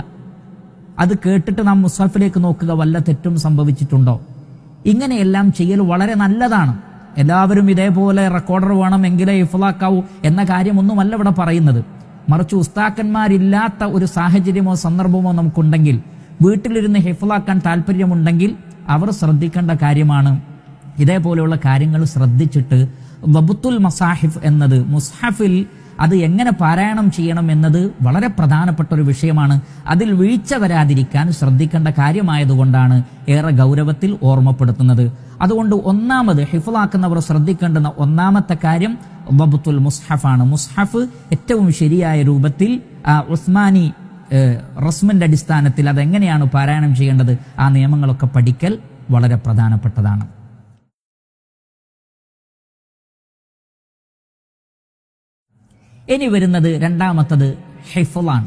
അത് കേട്ടിട്ട് നാം മുസ്ഹഫിലേക്ക് നോക്കുക, വല്ല തെറ്റും സംഭവിച്ചിട്ടുണ്ടോ. ഇങ്ങനെയെല്ലാം ചെയ്യൽ വളരെ നല്ലതാണ്. എല്ലാവരും ഇതേപോലെ റെക്കോർഡർ വേണമെങ്കിലേ ഹിഫ്ളാക്കാവൂ എന്ന കാര്യമൊന്നുമല്ല ഇവിടെ പറയുന്നത്. മറിച്ച് ഉസ്താക്കന്മാരില്ലാത്ത ഒരു സാഹചര്യമോ സന്ദർഭമോ നമുക്കുണ്ടെങ്കിൽ, വീട്ടിലിരുന്ന് ഹിഫ്ളാക്കാൻ താല്പര്യമുണ്ടെങ്കിൽ അവർ ശ്രദ്ധിക്കേണ്ട കാര്യമാണ് ഇതേപോലെയുള്ള കാര്യങ്ങൾ ശ്രദ്ധിച്ചിട്ട് വബുത്തുൽ മസാഹിഫ് എന്നത്, മുസ്ഹഫിൽ അത് എങ്ങനെ പാരായണം ചെയ്യണം എന്നത് വളരെ പ്രധാനപ്പെട്ട ഒരു വിഷയമാണ്. അതിൽ വീഴ്ച വരാതിരിക്കാൻ ശ്രദ്ധിക്കേണ്ട കാര്യമായതുകൊണ്ടാണ് ഏറെ ഗൗരവത്തിൽ ഓർമ്മപ്പെടുത്തുന്നത്. അതുകൊണ്ട് ഒന്നാമത് ഹിഫ്ളാക്കുന്നവർ ശ്രദ്ധിക്കേണ്ടുന്ന ഒന്നാമത്തെ കാര്യം വബുത്തുൽ മുസ്ഹഫാണ്. മുസ്ഹഫ് ഏറ്റവും ശരിയായ രൂപത്തിൽ ഉസ്മാനി റസ്മിന്റെ അടിസ്ഥാനത്തിൽ അതെങ്ങനെയാണ് പാരായണം ചെയ്യേണ്ടത്, ആ നിയമങ്ങളൊക്കെ പഠിക്കൽ വളരെ പ്രധാനപ്പെട്ടതാണ്. ഇനി വരുന്നത് രണ്ടാമത്തത് ഹിഫ്ളാണ്.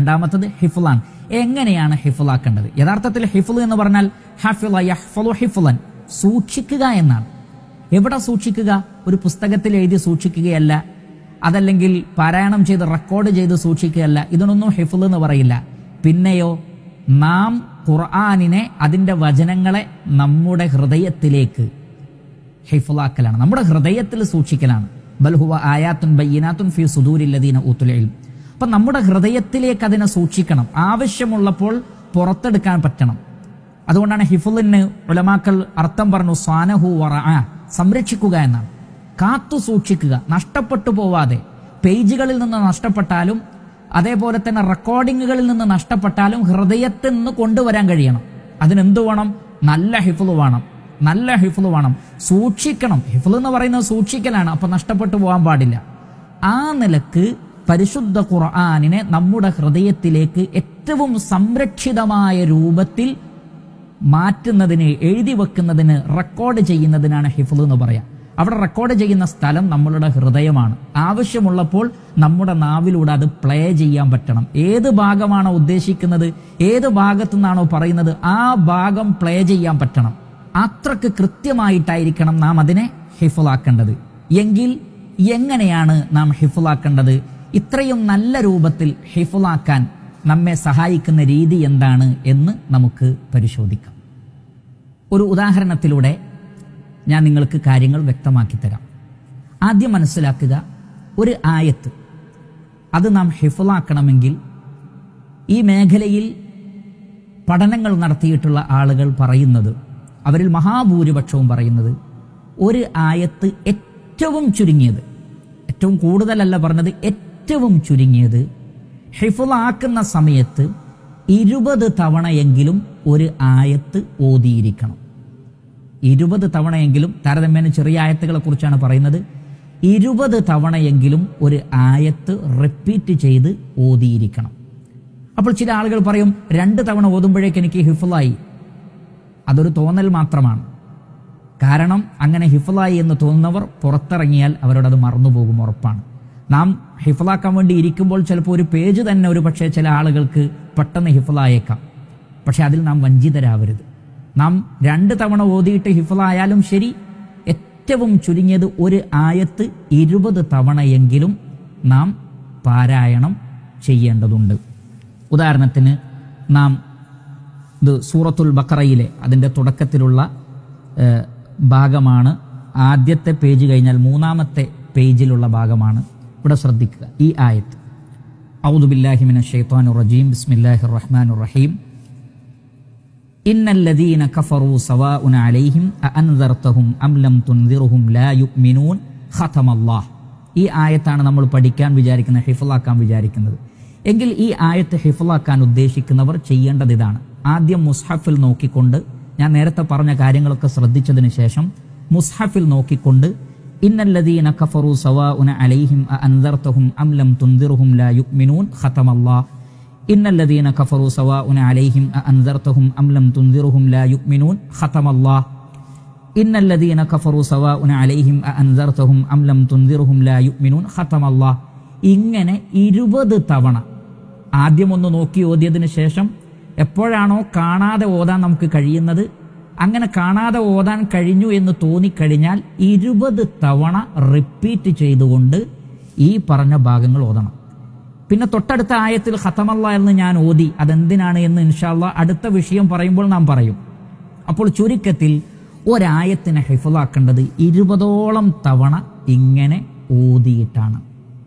എങ്ങനെയാണ് ഹിഫ്ളാക്കേണ്ടത്? യഥാർത്ഥത്തിൽ ഹിഫ്ള് എന്ന് പറഞ്ഞാൽ ഹഫിള യഹ്ഫളു ഹിഫ്ളൻ, സൂക്ഷിക്കുക എന്നാണ്. എവിടെ സൂക്ഷിക്കുക? ഒരു പുസ്തകത്തിൽ എഴുതി സൂക്ഷിക്കുകയല്ല, അതല്ലെങ്കിൽ പാരായണം ചെയ്ത് റെക്കോർഡ് ചെയ്ത് സൂക്ഷിക്കുകയല്ല. ഇതിനൊന്നും ഹിഫ്ള് എന്ന് പറയില്ല. പിന്നെയോ നാം ഖുർആനിനെ, അതിന്റെ വചനങ്ങളെ നമ്മുടെ ഹൃദയത്തിലേക്ക് ഹിഫ്ളാക്കലാണ്, നമ്മുടെ ഹൃദയത്തിൽ സൂക്ഷിക്കലാണ്. ബൽ ഹുവ ആയാത്തുൻ ബയ്യിനാത്തുൻ ഫീ സുദൂരിൽ ലദീന ഊതുൽ ഇൽം. അപ്പൊ നമ്മുടെ ഹൃദയത്തിലേക്ക് അതിനെ സൂക്ഷിക്കണം, ആവശ്യമുള്ളപ്പോൾ പുറത്തെടുക്കാൻ പറ്റണം. അതുകൊണ്ടാണ് ഹിഫ്ളിന് ഉലമാക്കൾ അർത്ഥം പറഞ്ഞു സാനഹു വറഅ, സംരക്ഷിക്കുക എന്നാണ്. കാത്തു സൂക്ഷിക്കുക, നഷ്ടപ്പെട്ടു പോവാതെ. പേജുകളിൽ നിന്ന് നഷ്ടപ്പെട്ടാലും അതേപോലെ തന്നെ റെക്കോർഡിങ്ങുകളിൽ നിന്ന് നഷ്ടപ്പെട്ടാലും ഹൃദയത്തിൽ നിന്ന് കൊണ്ടുവരാൻ കഴിയണം. അതിനെന്ത് വേണം? നല്ല ഹിഫ്ള് വേണം, നല്ല ഹിഫ്ള് വേണം, സൂക്ഷിക്കണം. ഹിഫ്ള് എന്ന് പറയുന്നത് സൂക്ഷിക്കലാണ്, അപ്പൊ നഷ്ടപ്പെട്ടു പോകാൻ പാടില്ല. ആ നിലക്ക് പരിശുദ്ധ ഖുർആനിനെ നമ്മുടെ ഹൃദയത്തിലേക്ക് ഏറ്റവും സംരക്ഷിതമായ രൂപത്തിൽ മാറ്റുന്നതിന്, എഴുതി വെക്കുന്നതിന്, റെക്കോർഡ് ചെയ്യുന്നതിനാണ് ഹിഫ്ള് എന്ന് പറയാം. അവിടെ റെക്കോർഡ് ചെയ്യുന്ന സ്ഥലം നമ്മളുടെ ഹൃദയമാണ്. ആവശ്യമുള്ളപ്പോൾ നമ്മുടെ നാവിലൂടെ അത് പ്ലേ ചെയ്യാൻ പറ്റണം. ഏത് ഭാഗമാണോ ഉദ്ദേശിക്കുന്നത്, ഏത് ഭാഗത്തു നിന്നാണോ പറയുന്നത്, ആ ഭാഗം പ്ലേ ചെയ്യാൻ പറ്റണം. അത്രക്ക് കൃത്യമായിട്ടായിരിക്കണം നാം അതിനെ ഹിഫ്ളാക്കേണ്ടത്. എങ്കിൽ എങ്ങനെയാണ് നാം ഹിഫ്ളാക്കേണ്ടത്? ഇത്രയും നല്ല രൂപത്തിൽ ഹിഫ്ളാക്കാൻ നമ്മെ സഹായിക്കുന്ന രീതി എന്താണ് എന്ന് നമുക്ക് പരിശോധിക്കാം. ഒരു ഉദാഹരണത്തിലൂടെ ഞാൻ നിങ്ങൾക്ക് കാര്യങ്ങൾ വ്യക്തമാക്കി തരാം. ആദ്യം മനസ്സിലാക്കുക, ഒരു ആയത്ത് അത് നാം ഹിഫ്ളാക്കണമെങ്കിൽ ഈ മേഖലയിൽ പഠനങ്ങൾ നടത്തിയിട്ടുള്ള ആളുകൾ പറയുന്നത്, അവരിൽ മഹാഭൂരിപക്ഷവും പറയുന്നത്, ഒരു ആയത്ത് ഏറ്റവും ചുരുങ്ങിയത്, ഏറ്റവും കൂടുതലല്ല പറഞ്ഞത്, ഏറ്റവും ചുരുങ്ങിയത് ഹിഫ്ളാക്കുന്ന സമയത്ത് 20 തവണയെങ്കിലും ഒരു ആയത്ത് ഓതിയിരിക്കണം. 20 തവണയെങ്കിലും, താരതമ്യേന ചെറിയ ആയത്തുകളെ കുറിച്ചാണ് പറയുന്നത്, 20 തവണയെങ്കിലും ഒരു ആയത്ത് റിപ്പീറ്റ് ചെയ്ത് ഓതിയിരിക്കണം. അപ്പോൾ ചില ആളുകൾ പറയും 2 തവണ ഓതുമ്പോഴേക്ക് എനിക്ക് ഹിഫ്ളായി. അതൊരു തോന്നൽ മാത്രമാണ്. കാരണം അങ്ങനെ ഹിഫ്ളായി എന്ന് തോന്നുന്നവർ പുറത്തിറങ്ങിയാൽ അവരോടത് മറന്നുപോകും, ഉറപ്പാണ്. നാം ഹിഫ്ളാക്കാൻ വേണ്ടി ഇരിക്കുമ്പോൾ ചിലപ്പോൾ ഒരു പേജ് തന്നെ ഒരു പക്ഷേ ചില ആളുകൾക്ക് പെട്ടെന്ന് ഹിഫ്ളായേക്കാം. പക്ഷെ അതിൽ നാം വഞ്ചിതരാവരുത്. നാം 2 തവണ ഓതിയിട്ട് ഹിഫ്ളായാലും ശരി, ഏറ്റവും ചുരുങ്ങിയത് ഒരു ആയത്ത് 20 തവണയെങ്കിലും നാം പാരായണം ചെയ്യേണ്ടതുണ്ട്. ഉദാഹരണത്തിന് നാം ഇത് സൂറത്തുൽ ബഖറയിലെ അതിൻ്റെ തുടക്കത്തിലുള്ള ഭാഗമാണ്. ആദ്യത്തെ പേജ് കഴിഞ്ഞാൽ 3-ാമത്തെ പേജിലുള്ള ഭാഗമാണ്. ഇവിടെ ശ്രദ്ധിക്കുക ഈ ആയത്ത്. ഔദു ബില്ലാഹി മിനശ് ശൈത്വാനിർ റജീം. ബിസ്മില്ലാഹിർ റഹ്മാനിർ റഹീം. ഇന്നല്ലദീന കഫറൂ സവാഉൻ അലൈഹിം അഅൻദർതഹും അം ലം തുൻദിറുഹും ലാ യുഅ്മിനൂൻ ഖതമല്ലാഹ്. ഈ ആയത്താണ് നമ്മൾ പഠിക്കാൻ വിചാരിക്കുന്നത്, ഹിഫ്ളാക്കാൻ വിചാരിക്കുന്നത്. എങ്കിൽ ഈ ആയത്ത് ഹിഫ്ളാക്കാൻ ഉദ്ദേശിക്കുന്നവർ ചെയ്യേണ്ടത് ഇതാണ്. ആദ്യം മുസ്ഹഫിൽ നോക്കിക്കൊണ്ട്, ഞാൻ നേരത്തെ പറഞ്ഞ കാര്യങ്ങളൊക്കെ ശ്രദ്ധിച്ചതിന് ശേഷം മുസ്ഹഫിൽ നോക്കിക്കൊണ്ട് ഇന്നല്ലദീന കഫറൂ സവാഉൻ അലൈഹിം അഅൻദർതഹും അം ലം തുൻദിറുഹും ലാ യുഅ്മിനൂൻ ഖതമല്ലാഹ്. ഇന്നല്ലദീന കഫറൂ സവാഉൻ അലൈഹിം അഅൻദർതഹും അം ലം തുൻദിറുഹും ലാ യുഅ്മിനൂൻ ഖതമല്ലാഹ്. ഇന്നല്ലദീന കഫറൂ സവാഉൻ അലൈഹിം അഅൻദർതഹും അം ലം തുൻദിറുഹും ലാ യുഅ്മിനൂൻ ഖതമല്ലാഹ്. ഇങ്ങനെ 20 തവണ ആദ്യം ഒന്ന് നോക്കി ഓതിയതിന് ശേഷം എപ്പോഴാണോ കാണാതെ ഓതാൻ നമുക്ക് കഴിയുന്നത്, അങ്ങനെ കാണാതെ ഓതാൻ കഴിഞ്ഞു എന്ന് തോന്നിക്കഴിഞ്ഞാൽ 20 തവണ റിപ്പീറ്റ് ചെയ്തുകൊണ്ട് ഈ പറഞ്ഞ ഭാഗങ്ങൾ ഓതണം. പിന്നെ തൊട്ടടുത്ത ആയത്തിൽ ഖതമല്ലാ എന്ന് ഞാൻ ഓതി, അതെന്തിനാണ് എന്ന് ഇൻഷാ അല്ലാഹ് അടുത്ത വിഷയം പറയുമ്പോൾ നാം പറയും. അപ്പോൾ ചുരുക്കത്തിൽ ഒരായത്തിനെ ഹിഫ്ളാക്കേണ്ടത് 20ഓളം തവണ ഇങ്ങനെ ഓതിയിട്ടാണ്.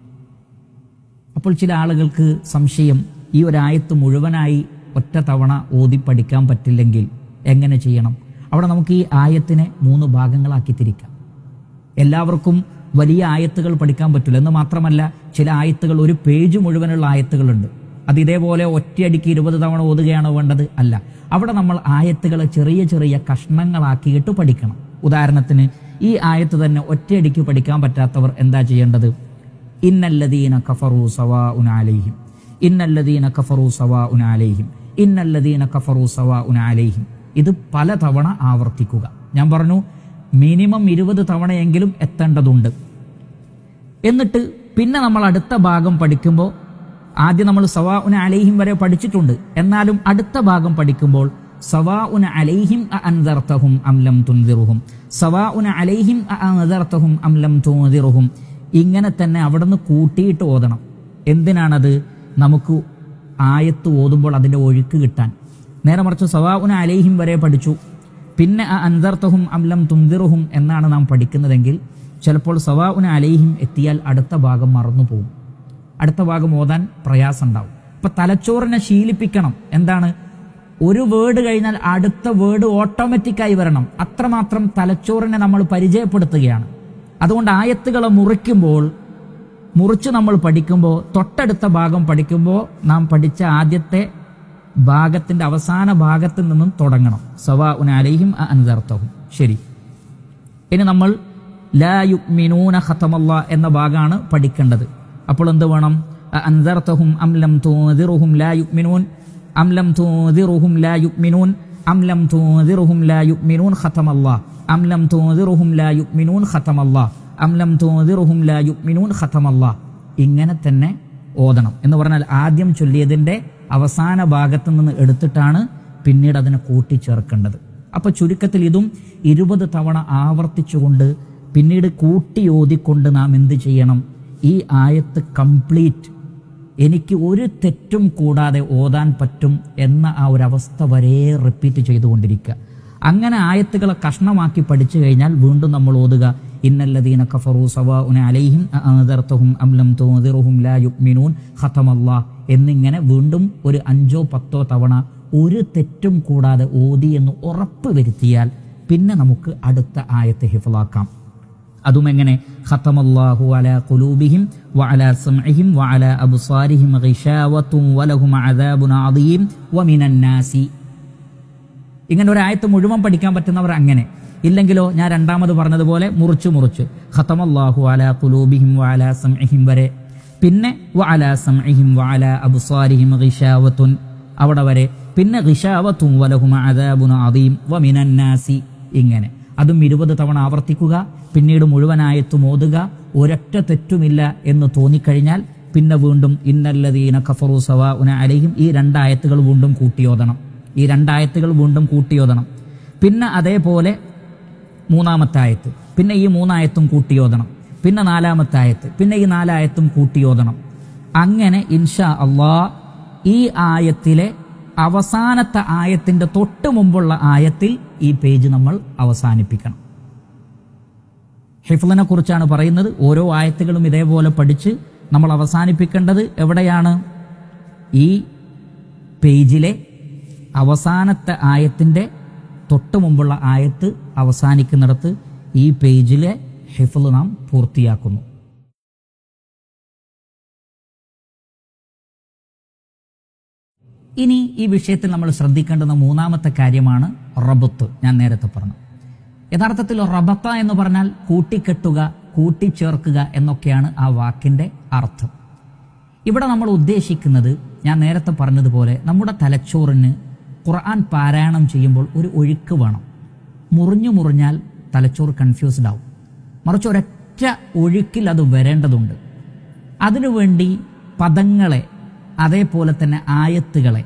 അപ്പോൾ ചില ആളുകൾക്ക് സംശയം, ഈ ഒരായത്ത് മുഴുവനായി ഒറ്റ തവണ ഓതി പഠിക്കാൻ പറ്റില്ലെങ്കിൽ എങ്ങനെ ചെയ്യണം? അവിടെ നമുക്ക് ഈ ആയത്തിനെ 3 ഭാഗങ്ങളാക്കി തിരിക്കാം. എല്ലാവർക്കും വലിയ ആയത്തുകൾ പഠിക്കാൻ പറ്റില്ല. എന്ന് മാത്രമല്ല, ചില ആയത്തുകൾ ഒരു പേജ് മുഴുവനുള്ള ആയത്തുകളുണ്ട്. അത് ഇതേപോലെ ഒറ്റയടിക്ക് 20 തവണ ഓതുകയാണോ വേണ്ടത്? അല്ല. അവിടെ നമ്മൾ ആയത്തുകളെ ചെറിയ ചെറിയ കഷ്ണങ്ങളാക്കിയിട്ട് പഠിക്കണം. ഉദാഹരണത്തിന് ഈ ആയത്ത് തന്നെ ഒറ്റയടിക്ക് പഠിക്കാൻ പറ്റാത്തവർ എന്താ ചെയ്യേണ്ടത്? ഇന്നല്ലദീന കഫറൂ സവാഉൻ അലൈഹിം, ഇന്നല്ലദീന കഫറൂ സവാഉൻ അലൈഹിം, ഇന്നല്ലദീന കഫറൂ സവാഉൻ അലൈഹിം. ഇത് പല തവണ ആവർത്തിക്കുക. ഞാൻ പറഞ്ഞു മിനിമം 20 തവണയെങ്കിലും എത്തേണ്ടതുണ്ട്. എന്നിട്ട് പിന്നെ നമ്മൾ അടുത്ത ഭാഗം പഠിക്കുമ്പോൾ, ആദ്യം നമ്മൾ സവാഉൻ അലൈഹിം വരെ പഠിച്ചിട്ടുണ്ട്, എന്നാലും അടുത്ത ഭാഗം പഠിക്കുമ്പോൾ സവാഉൻ അലൈഹിം അഅൻദർതഹും അം ലം തുൻദിറുഹും, സവാഉൻ അലൈഹിം അഅൻദർതഹും അം ലം തുൻദിറുഹും, ഇങ്ങനെ തന്നെ അവിടുന്ന് കൂട്ടിയിട്ട് ഓതണം. എന്തിനാണത്? നമുക്ക് ആയത്ത് ഓതുമ്പോൾ അതിൻ്റെ ഒഴുക്ക് കിട്ടാൻ. നേരെ മറിച്ച് സവാഉൻ അലൈഹിം വരെ പഠിച്ചു, പിന്നെ അൻദർതഹും അം ലം തുൻദിറുഹും എന്നാണ് നാം പഠിക്കുന്നതെങ്കിൽ ചിലപ്പോൾ സവാഉൻ അലൈഹിം എത്തിയാൽ അടുത്ത ഭാഗം മറന്നു പോകും, അടുത്ത ഭാഗം ഓതാൻ പ്രയാസം ഉണ്ടാവും. ഇപ്പൊ തലച്ചോറിനെ ശീലിപ്പിക്കണം. എന്താണ്? ഒരു വേർഡ് കഴിഞ്ഞാൽ അടുത്ത വേർഡ് ഓട്ടോമാറ്റിക്കായി വരണം. അത്രമാത്രം തലച്ചോറിനെ നമ്മൾ പരിചയപ്പെടുത്തുകയാണ്. അതുകൊണ്ട് ആയത്തുകളെ മുറിച്ച് നമ്മൾ പഠിക്കുമ്പോൾ, തൊട്ടടുത്ത ഭാഗം പഠിക്കുമ്പോൾ നാം പഠിച്ച ആദ്യത്തെ ഭാഗത്തിന്റെ അവസാന ഭാഗത്തിൽ നിന്നും തുടങ്ങണം. സവാഉൻ അലൈഹിം അൻദർതഹും. ശരി, ഇനി നമ്മൾ ലാ യുഅ്മിനൂന ഖതമല്ലാ എന്ന ഭാഗമാണ് പഠിക്കേണ്ടത്. അപ്പോൾ എന്ത് വേണം? അൻദർതഹും അം ലം തുൻദിറുഹും ലാ യുഅ്മിനൂൻ, അം ലം തുൻദിറുഹും ലാ യുഅ്മിനൂൻ, അം ലം തുൻദിറുഹും ലാ യുഅ്മിനൂൻ ഖതമല്ലാ, അം ലം തുൻദിറുഹും ലാ യുഅ്മിനൂൻ ഖതമല്ലാ, അം ലം തുൻദിറുഹും ലാ യുഅ്മിനൂൻ ഖതമല്ലാ. ഇങ്ങനെ തന്നെ ഓതണം. എന്ന് പറഞ്ഞാൽ ആദ്യം ചൊല്ലിയതിന്റെ അവസാന ഭാഗത്ത് നിന്ന് എടുത്തിട്ടാണ് പിന്നീട് അതിനെ കൂട്ടിച്ചേർക്കേണ്ടത്. അപ്പൊ ചുരുക്കത്തിൽ ഇതും 20 തവണ ആവർത്തിച്ചുകൊണ്ട് പിന്നീട് കൂട്ടി ഓതിക്കൊണ്ട് നാം എന്ത് ചെയ്യണം? ഈ ആയത്ത് കംപ്ലീറ്റ് എനിക്ക് ഒരു തെറ്റും കൂടാതെ ഓതാൻ പറ്റും എന്ന ആ ഒരവസ്ഥ വരെ റിപ്പീറ്റ് ചെയ്തുകൊണ്ടിരിക്കുക. അങ്ങനെ ആയത്തുകളെ കഷ്ണമാക്കി പഠിച്ചു കഴിഞ്ഞാൽ വീണ്ടും നമ്മൾ ഓതുക ഇന്നല്ലദീന കഫറൂ സവാഉൻ അലൈഹിം അഅൻദർതഹും അം ലം തുൻദിറുഹും ലാ യുഅ്മിനൂൻ ഖതമല്ലാഹ് എന്നിങ്ങനെ വീണ്ടും ഒരു 5ഓ 10ഓ തവണ ഒരു തെറ്റും കൂടാതെ ഓതി എന്ന് ഉറപ്പ് വരുത്തിയാൽ പിന്നെ നമുക്ക് അടുത്ത ആയത്ത് ഹിഫ്ളാക്കാം. അതും എങ്ങനെ? ഖതമല്ലാഹു അലാ ഖുലൂബിഹിം വഅലാ സമഇഹിം വഅലാ അബ്സാരിഹിം ഗിശാവത്തുൻ വലഹും അദാബുൻ അദീം വമിനൻ നാസി. ഇങ്ങനെ ഒരായത്ത് മുഴുവൻ പഠിക്കാൻ പറ്റുന്നവർ അങ്ങനെ. ഇല്ലെങ്കിലോ ഞാൻ രണ്ടാമത് പറഞ്ഞതുപോലെ മുറിച്ച് ഖതമല്ലാഹു അലാ ഖുലൂബിഹിം വഅലാ സമഇഹിം വരെ, പിന്നെ വഅലാ സമഇഹിം വഅലാ അബ്സാരിഹിം ഗിശാവത്തുൻ അവിടെ വരെ, പിന്നെ ഗിശാവത്തുൻ വലഹും അദാബുൻ അദീം വമിനൻ നാസി, ഇങ്ങനെ അതും 20 തവണ ആവർത്തിക്കുക. പിന്നീട് മുഴുവനായത്തും ഓതുക. ഒരൊറ്റ തെറ്റുമില്ല എന്ന് തോന്നിക്കഴിഞ്ഞാൽ പിന്നെ വീണ്ടും ഇന്നല്ലദീന കഫറു സവാഉന അലൈഹിം ഈ രണ്ടായത്തുകൾ വീണ്ടും കൂട്ടിയോതണം. പിന്നെ അതേപോലെ മൂന്നാമത്തെ ആയത്ത്, പിന്നെ ഈ 3 ആയത്തും കൂട്ടിയോതണം. പിന്നെ 4-ാമത്തെ ആയത്ത്, പിന്നെ ഈ 4 ആയത്തും കൂട്ടിയോതണം. അങ്ങനെ ഇൻഷാ അല്ലാഹ് ഈ ആയത്തിലെ അവസാനത്തെ ആയത്തിന്റെ തൊട്ട് മുമ്പുള്ള ആയത്തിൽ ഈ പേജ് നമ്മൾ അവസാനിപ്പിക്കണം. ഹിഫ്ളിനെ കുറിച്ചാണ് പറയുന്നത്. ഓരോ ആയത്തുകളും ഇതേപോലെ പഠിച്ച് നമ്മൾ അവസാനിപ്പിക്കേണ്ടത് എവിടെയാണ്? ഈ പേജിലെ അവസാനത്തെ ആയത്തിന്റെ തൊട്ട് മുമ്പുള്ള ആയത്ത് അവസാനിക്കുന്നിടത്ത് ഈ പേജിലെ ഹിഫ്ള് നാം പൂർത്തിയാക്കുന്നു. ഇനി ഈ വിഷയത്തിൽ നമ്മൾ ശ്രദ്ധിക്കേണ്ടുന്ന 3-ാമത്തെ കാര്യമാണ് റബത്ത്. ഞാൻ നേരത്തെ പറഞ്ഞു, യഥാർത്ഥത്തിൽ റബത്ത എന്ന് പറഞ്ഞാൽ കൂട്ടിക്കെട്ടുക, കൂട്ടിച്ചേർക്കുക എന്നൊക്കെയാണ് ആ വാക്കിന്റെ അർത്ഥം. ഇവിടെ നമ്മൾ ഉദ്ദേശിക്കുന്നത് ഞാൻ നേരത്തെ പറഞ്ഞതുപോലെ നമ്മുടെ തലച്ചോറിന് ഖുർആൻ പാരായണം ചെയ്യുമ്പോൾ ഒരു ഒഴുക്ക് വേണം. മുറിഞ്ഞാൽ തലച്ചോറ് കൺഫ്യൂസ്ഡ് ആവും. മറിച്ച് ഒരൊറ്റ ഒഴുക്കിൽ അത് വരേണ്ടതുണ്ട്. അതിനുവേണ്ടി പദങ്ങളെ അതേപോലെ തന്നെ ആയത്തുകളെ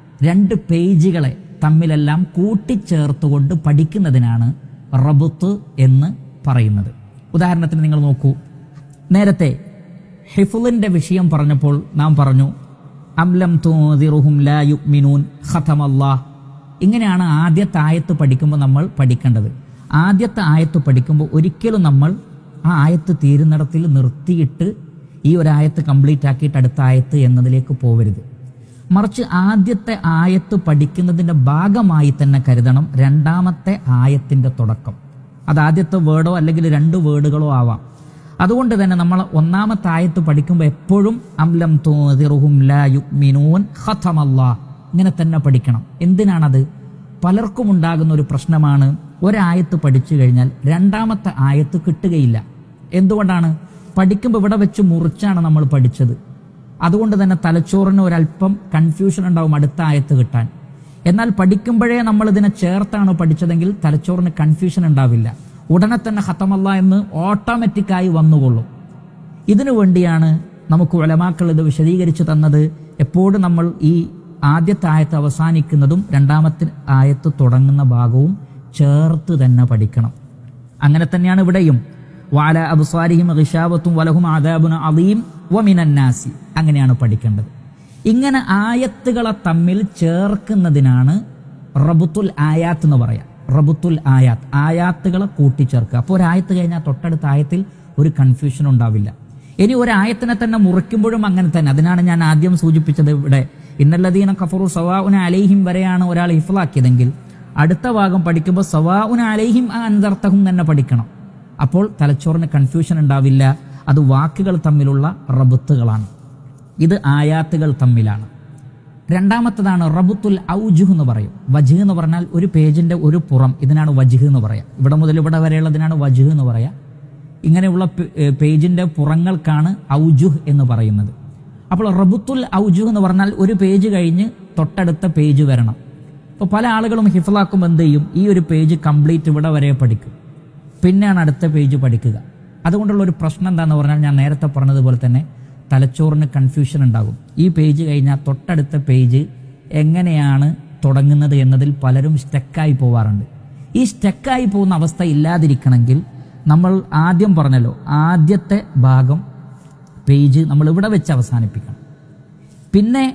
2 പേജുകളെ തമ്മിലെല്ലാം കൂട്ടിച്ചേർത്തുകൊണ്ട് പഠിക്കുന്നതിനാണ് റബത്ത് എന്ന് പറയുന്നത്. ഉദാഹരണത്തിന് നിങ്ങൾ നോക്കൂ, നേരത്തെ ഹിഫ്ളിന്റെ വിഷയം പറഞ്ഞപ്പോൾ നാം പറഞ്ഞു അംലം തുൻദിറുഹും ലാ യുഅ്മിനൂൻ ഖതമല്ലാഹ്. ഇങ്ങനെയാണ് ആദ്യത്തെ ആയത്ത് പഠിക്കുമ്പോൾ നമ്മൾ പഠിക്കേണ്ടത്. ആദ്യത്തെ ആയത്ത് പഠിക്കുമ്പോൾ ഒരിക്കലും നമ്മൾ ആ ആയത്ത് തീരുന്നിടത്തിൽ നിർത്തിയിട്ട് ഈ ഒരായത്ത് കംപ്ലീറ്റ് ആക്കിയിട്ട് അടുത്ത ആയത്ത് എന്നതിലേക്ക് പോവരുത്. മറിച്ച് ആദ്യത്തെ ആയത്ത് പഠിക്കുന്നതിന്റെ ഭാഗമായി തന്നെ കരുതണം 2-ാമത്തെ ആയത്തിന്റെ തുടക്കം. അത് ആദ്യത്തെ വേർഡോ അല്ലെങ്കിൽ 2 വേർഡുകളോ ആവാം. അതുകൊണ്ട് തന്നെ നമ്മൾ 1-ാമത്തെ ആയത്ത് പഠിക്കുമ്പോൾ എപ്പോഴും അംലം തുൻദിറുഹും ലാ യുഅ്മിനൂൻ ഖതമല്ലാഹ് ഇങ്ങനെ തന്നെ പഠിക്കണം. എന്തിനാണത്? പലർക്കും ഉണ്ടാകുന്ന ഒരു പ്രശ്നമാണ്, ഒരായത്ത് പഠിച്ചു കഴിഞ്ഞാൽ 2-ാമത്തെ ആയത്ത് കിട്ടുകയില്ല. എന്തുകൊണ്ടാണ്? പഠിക്കുമ്പോൾ ഇവിടെ വെച്ച് മുറിച്ചാണ് നമ്മൾ പഠിച്ചത്. അതുകൊണ്ട് തന്നെ തലച്ചോറിന് ഒരല്പം കൺഫ്യൂഷൻ ഉണ്ടാവും അടുത്ത ആയത്ത് കിട്ടാൻ. എന്നാൽ പഠിക്കുമ്പോഴേ നമ്മൾ ഇതിനെ ചേർത്താണ് പഠിച്ചതെങ്കിൽ തലച്ചോറിന് കൺഫ്യൂഷൻ ഉണ്ടാവില്ല. ഉടനെ തന്നെ ഖതമല്ലാഹ് എന്ന് ഓട്ടോമാറ്റിക്കായി വന്നുകൊള്ളും. ഇതിനു വേണ്ടിയാണ് നമുക്ക് ഉലമാക്കൾ ഇത് വിശദീകരിച്ചു തന്നത്. എപ്പോഴും നമ്മൾ ഈ ആദ്യത്തെ ആയത്ത് അവസാനിക്കുന്നതും 2-ാമത്തെ ആയത്ത് തുടങ്ങുന്ന ഭാഗവും ചേർത്ത് തന്നെ പഠിക്കണം. അങ്ങനെ തന്നെയാണ് ഇവിടെയും വഅലാ അബ്സാരിഹിം ഗിശാവത്തുൻ വലഹും അദാബുൻ അദീം വമിനൻ നാസി അങ്ങനെയാണ് പഠിക്കേണ്ടത്. ഇങ്ങനെ ആയത്തുകളെ തമ്മിൽ ചേർക്കുന്നതിനാണ് റബത്തുൽ ആയാത്ത് എന്ന് പറയാം. റബത്തുൽ ആയാത്ത്, ആയാത്തുകളെ കൂട്ടിച്ചേർക്കുക. അപ്പോൾ ഒരായത്ത് കഴിഞ്ഞാൽ തൊട്ടടുത്ത ആയത്തിൽ ഒരു കൺഫ്യൂഷൻ ഉണ്ടാവില്ല. ഇനി ഒരായത്തിനെ തന്നെ മുറിക്കുമ്പോഴും അങ്ങനെ തന്നെ. അതിനാണ് ഞാൻ ആദ്യം സൂചിപ്പിച്ചത്. ഇവിടെ ഇന്നല്ലദീന കഫറു സവാഉന അലൈഹിം വരെയാണ് ഒരാൾ ഹിഫ്ളാക്കിയതെങ്കിൽ അടുത്ത ഭാഗം പഠിക്കുമ്പോൾ സവാഉന അലൈഹിം അൻദർതഹും തന്നെ പഠിക്കണം. അപ്പോൾ തലച്ചോറിന് കൺഫ്യൂഷൻ ഉണ്ടാവില്ല. അത് വാക്കുകൾ തമ്മിലുള്ള റബത്തുകളാണ്. ഇത് ആയാത്തുകൾ തമ്മിലാണ്. 2-ാമത്തതാണ് റബത്തുൽ ഔജുഹ് എന്ന് പറയും. വജ്ഹ് എന്ന് പറഞ്ഞാൽ ഒരു പേജിന്റെ ഒരു പുറം, ഇതിനാണ് വജ്ഹ് എന്ന് പറയാം. ഇവിടെ മുതൽ ഇവിടെ വരെയുള്ളതിനാണ് വജ്ഹ് എന്ന് പറയാം. ഇങ്ങനെയുള്ള പേജിന്റെ പുറങ്ങൾക്കാണ് ഔജുഹ് എന്ന് പറയുന്നത്. അപ്പോൾ റബത്തുൽ ഔജുഹ് എന്ന് പറഞ്ഞാൽ ഒരു പേജ് കഴിഞ്ഞ് തൊട്ടടുത്ത പേജ് വരണം. അപ്പോൾ പല ആളുകളും ഹിഫ്ളാക്കുമ്പോൾ എന്ത് ചെയ്യും? ഈ ഒരു പേജ് കംപ്ലീറ്റ് ഇവിടെ വരെ പഠിക്കും, പിന്നെയാണ് അടുത്ത പേജ് പഠിക്കുക. അതുകൊണ്ടുള്ള ഒരു പ്രശ്നം എന്താണെന്ന് പറഞ്ഞാൽ ഞാൻ നേരത്തെ പറഞ്ഞതുപോലെ തന്നെ തലച്ചോറിന് കൺഫ്യൂഷൻ ഉണ്ടാകും. ഈ പേജ് കഴിഞ്ഞാൽ തൊട്ടടുത്ത പേജ് എങ്ങനെയാണ് തുടങ്ങുന്നത് എന്നതിൽ പലരും സ്റ്റക്കായി പോവാറുണ്ട്. ഈ സ്റ്റക്കായി പോകുന്ന അവസ്ഥ ഇല്ലാതിരിക്കണമെങ്കിൽ നമ്മൾ ആദ്യം പറഞ്ഞല്ലോ, ആദ്യത്തെ ഭാഗം പേജ് നമ്മൾ ഇവിടെ വെച്ച് അവസാനിപ്പിക്കണം. പിന്നെ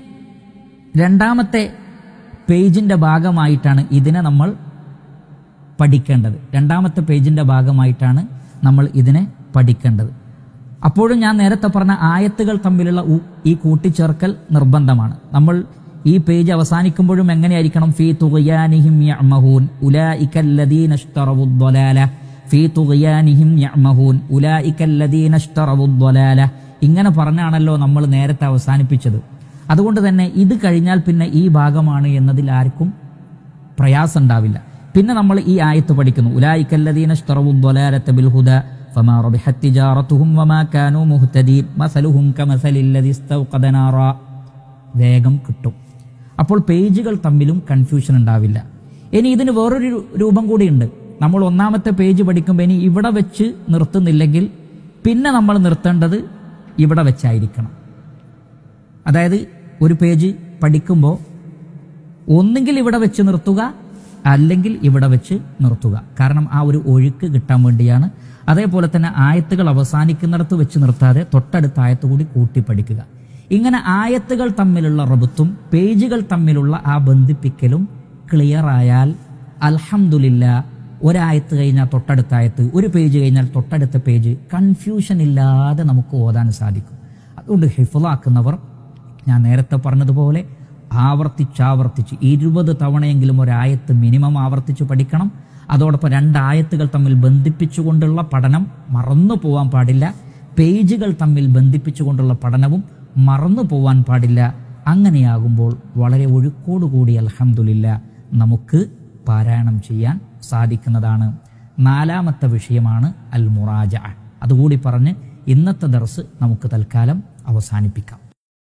2-ാമത്തെ പേജിന്റെ ഭാഗമായിട്ടാണ് ഇതിനെ നമ്മൾ പഠിക്കേണ്ടത്. 2-ാമത്തെ പേജിന്റെ ഭാഗമായിട്ടാണ് നമ്മൾ ഇതിനെ പഠിക്കേണ്ടത്. അപ്പോഴും ഞാൻ നേരത്തെ പറഞ്ഞ ആയത്തുകൾ തമ്മിലുള്ള ഈ കൂട്ടിച്ചേർക്കൽ നിർബന്ധമാണ്. നമ്മൾ ഈ പേജ് അവസാനിക്കുമ്പോഴും എങ്ങനെയായിരിക്കണം? ഫീ തുഗ്യാനിഹിം യഅ്മഹൂൻ ഉലൈകല്ലദീന ഇശ്തറവുദ് ളലാല ഫീ തുഗ്യാനിഹിം യഅ്മഹൂൻ ഉലൈകല്ലദീന ഇശ്തറവുദ് ളലാല ഇങ്ങനെ പറഞ്ഞാണല്ലോ നമ്മൾ നേരത്തെ അവസാനിപ്പിച്ചത്. അതുകൊണ്ട് തന്നെ ഇത് കഴിഞ്ഞാൽ പിന്നെ ഈ ഭാഗമാണ് എന്നതിൽ ആർക്കും പ്രയാസം ഉണ്ടാവില്ല. പിന്നെ നമ്മൾ ഈ ആയത്ത് പഠിക്കുന്നു, ഉലൈകല്ലദീന ഇശ്തറവു ദ്വലാലത ബിൽ ഹുദാ ഫമാ റബിഹത് തിജാറതുഹും വമാ കാനൂ മുഹ്തദീൻ മസലുഹും കമസലില്ലദി ഇസ്തൗഖദ നാറാ. വേഗം കിട്ടും. അപ്പോൾ പേജുകൾ തമ്മിലും കൺഫ്യൂഷൻ ഉണ്ടാവില്ല. ഇനി ഇതിന് വേറൊരു രൂപം കൂടിയുണ്ട്. നമ്മൾ ഒന്നാമത്തെ പേജ് പഠിക്കുമ്പോൾ ഇനി ഇവിടെ വെച്ച് നിർത്തുന്നില്ലെങ്കിൽ പിന്നെ നമ്മൾ നിർത്തേണ്ടത് ഇവിടെ വെച്ചായിരിക്കണം. അതായത് ഒരു പേജ് പഠിക്കുമ്പോൾ ഒന്നുകിൽ ഇവിടെ വെച്ച് നിർത്തുക, അല്ലെങ്കിൽ ഇവിടെ വെച്ച് നിർത്തുക. കാരണം ആ ഒരു ഒഴുക്ക് കിട്ടാൻ വേണ്ടിയാണ്. അതേപോലെ തന്നെ ആയത്തുകൾ അവസാനിക്കുന്നിടത്ത് വെച്ച് നിർത്താതെ തൊട്ടടുത്ത ആയത്ത് കൂടി കൂട്ടി പഠിക്കുക. ഇങ്ങനെ ആയത്തുകൾ തമ്മിലുള്ള റബ്ത്തും പേജുകൾ തമ്മിലുള്ള ആ ബന്ധിപ്പിക്കലും ക്ലിയർ ആയാൽ അൽഹംദുലില്ലാ, ഒരായത്ത് കഴിഞ്ഞാൽ തൊട്ടടുത്ത ആയത്ത്, ഒരു പേജ് കഴിഞ്ഞാൽ തൊട്ടടുത്ത പേജ്, കൺഫ്യൂഷൻ ഇല്ലാതെ നമുക്ക് ഓതാൻ സാധിക്കും. അതുകൊണ്ട് ഹിഫ്ളാക്കുന്നവർ ഞാൻ നേരത്തെ പറഞ്ഞതുപോലെ ആവർത്തിച്ച് 20 തവണയെങ്കിലും ഒരായത്ത് മിനിമം ആവർത്തിച്ച് പഠിക്കണം. അതോടൊപ്പം 2 ആയത്തുകൾ തമ്മിൽ ബന്ധിപ്പിച്ചുകൊണ്ടുള്ള പഠനം മറന്നു പോവാൻ പാടില്ല. പേജുകൾ തമ്മിൽ ബന്ധിപ്പിച്ചുകൊണ്ടുള്ള പഠനവും മറന്നു പോവാൻ പാടില്ല. അങ്ങനെയാകുമ്പോൾ വളരെ ഒഴുക്കോടുകൂടി അൽഹംദുലില്ലാ നമുക്ക് പാരായണം ചെയ്യാൻ സാധിക്കുന്നതാണ്. 4ാമത്തെ വിഷയമാണ് അൽ മുറാജഅ. അതുകൂടി പറഞ്ഞ് ഇന്നത്തെ ദർസ് നമുക്ക് തൽക്കാലം അവസാനിപ്പിക്കാം.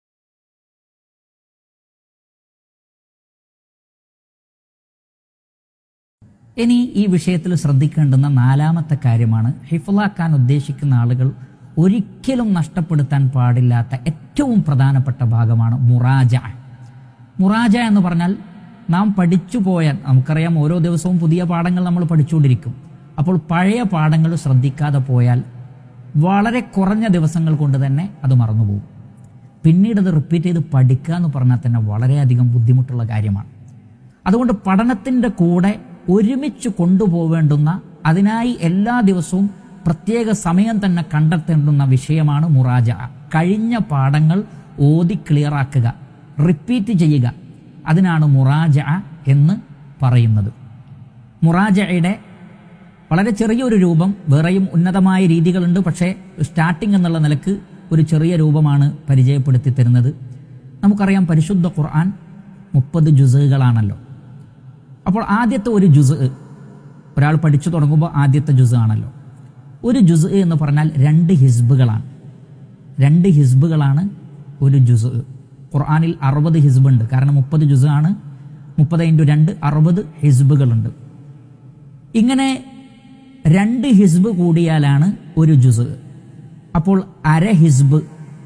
ഇനി ഈ വിഷയത്തിൽ ശ്രദ്ധിക്കേണ്ടുന്ന 4ാമത്തെ കാര്യമാണ്, ഹിഫ്ളാക്കാൻ ഉദ്ദേശിക്കുന്ന ആളുകൾ ഒരിക്കലും നഷ്ടപ്പെടുത്താൻ പാടില്ലാത്ത ഏറ്റവും പ്രധാനപ്പെട്ട ഭാഗമാണ് മുറാജഅ. മുറാജഅ എന്ന് പറഞ്ഞാൽ നാം പഠിച്ചു പോയാൽ, നമുക്കറിയാം ഓരോ ദിവസവും പുതിയ പാഠങ്ങൾ നമ്മൾ പഠിച്ചുകൊണ്ടിരിക്കും. അപ്പോൾ പഴയ പാഠങ്ങൾ ശ്രദ്ധിക്കാതെ പോയാൽ വളരെ കുറഞ്ഞ ദിവസങ്ങൾ കൊണ്ട് തന്നെ അത് മറന്നുപോകും. പിന്നീട് അത് റിപ്പീറ്റ് ചെയ്ത് പഠിക്കുക എന്ന് പറഞ്ഞാൽ തന്നെ വളരെയധികം ബുദ്ധിമുട്ടുള്ള കാര്യമാണ്. അതുകൊണ്ട് പഠനത്തിൻ്റെ കൂടെ ഒരുമിച്ച് കൊണ്ടുപോവേണ്ടുന്ന, അതിനായി എല്ലാ ദിവസവും പ്രത്യേക സമയം തന്നെ കണ്ടെത്തേണ്ടുന്ന വിഷയമാണ് മുറാജഅ. കഴിഞ്ഞ പാഠങ്ങൾ ഓതി ക്ലിയറാക്കുക, റിപ്പീറ്റ് ചെയ്യുക. അതിനാണ് മുറാജഅ എന്ന് പറയുന്നത്. മുറാജഅയുടെ വളരെ ചെറിയൊരു രൂപം, വേറെയും ഉന്നതമായ രീതികളുണ്ട്. പക്ഷേ സ്റ്റാർട്ടിംഗ് എന്നുള്ള നിലക്ക് ഒരു ചെറിയ രൂപമാണ് പരിചയപ്പെടുത്തി തരുന്നത്. നമുക്കറിയാം പരിശുദ്ധ ഖുർആൻ 30 ജുസുകളാണല്ലോ. അപ്പോൾ ആദ്യത്തെ ഒരു ജുസ് ഒരാൾ പഠിച്ചു തുടങ്ങുമ്പോൾ ആദ്യത്തെ ജുസ് ആണല്ലോ. ഒരു ജുസ് എന്ന് പറഞ്ഞാൽ 2 ഹിസ്ബുകളാണ്. 2 ഹിസ്ബുകളാണ് ഒരു ജുസ്. ഖുർആനിൽ 60 ഹിസ്ബുണ്ട്. കാരണം 30 ജുസ് ആണ്. 30 × 2 60 ഹിസ്ബുകളുണ്ട്. ഇങ്ങനെ 2 ഹിസ്ബ് കൂടിയാലാണ് ഒരു ജുസ്. അപ്പോൾ അര ഹിസ്ബ്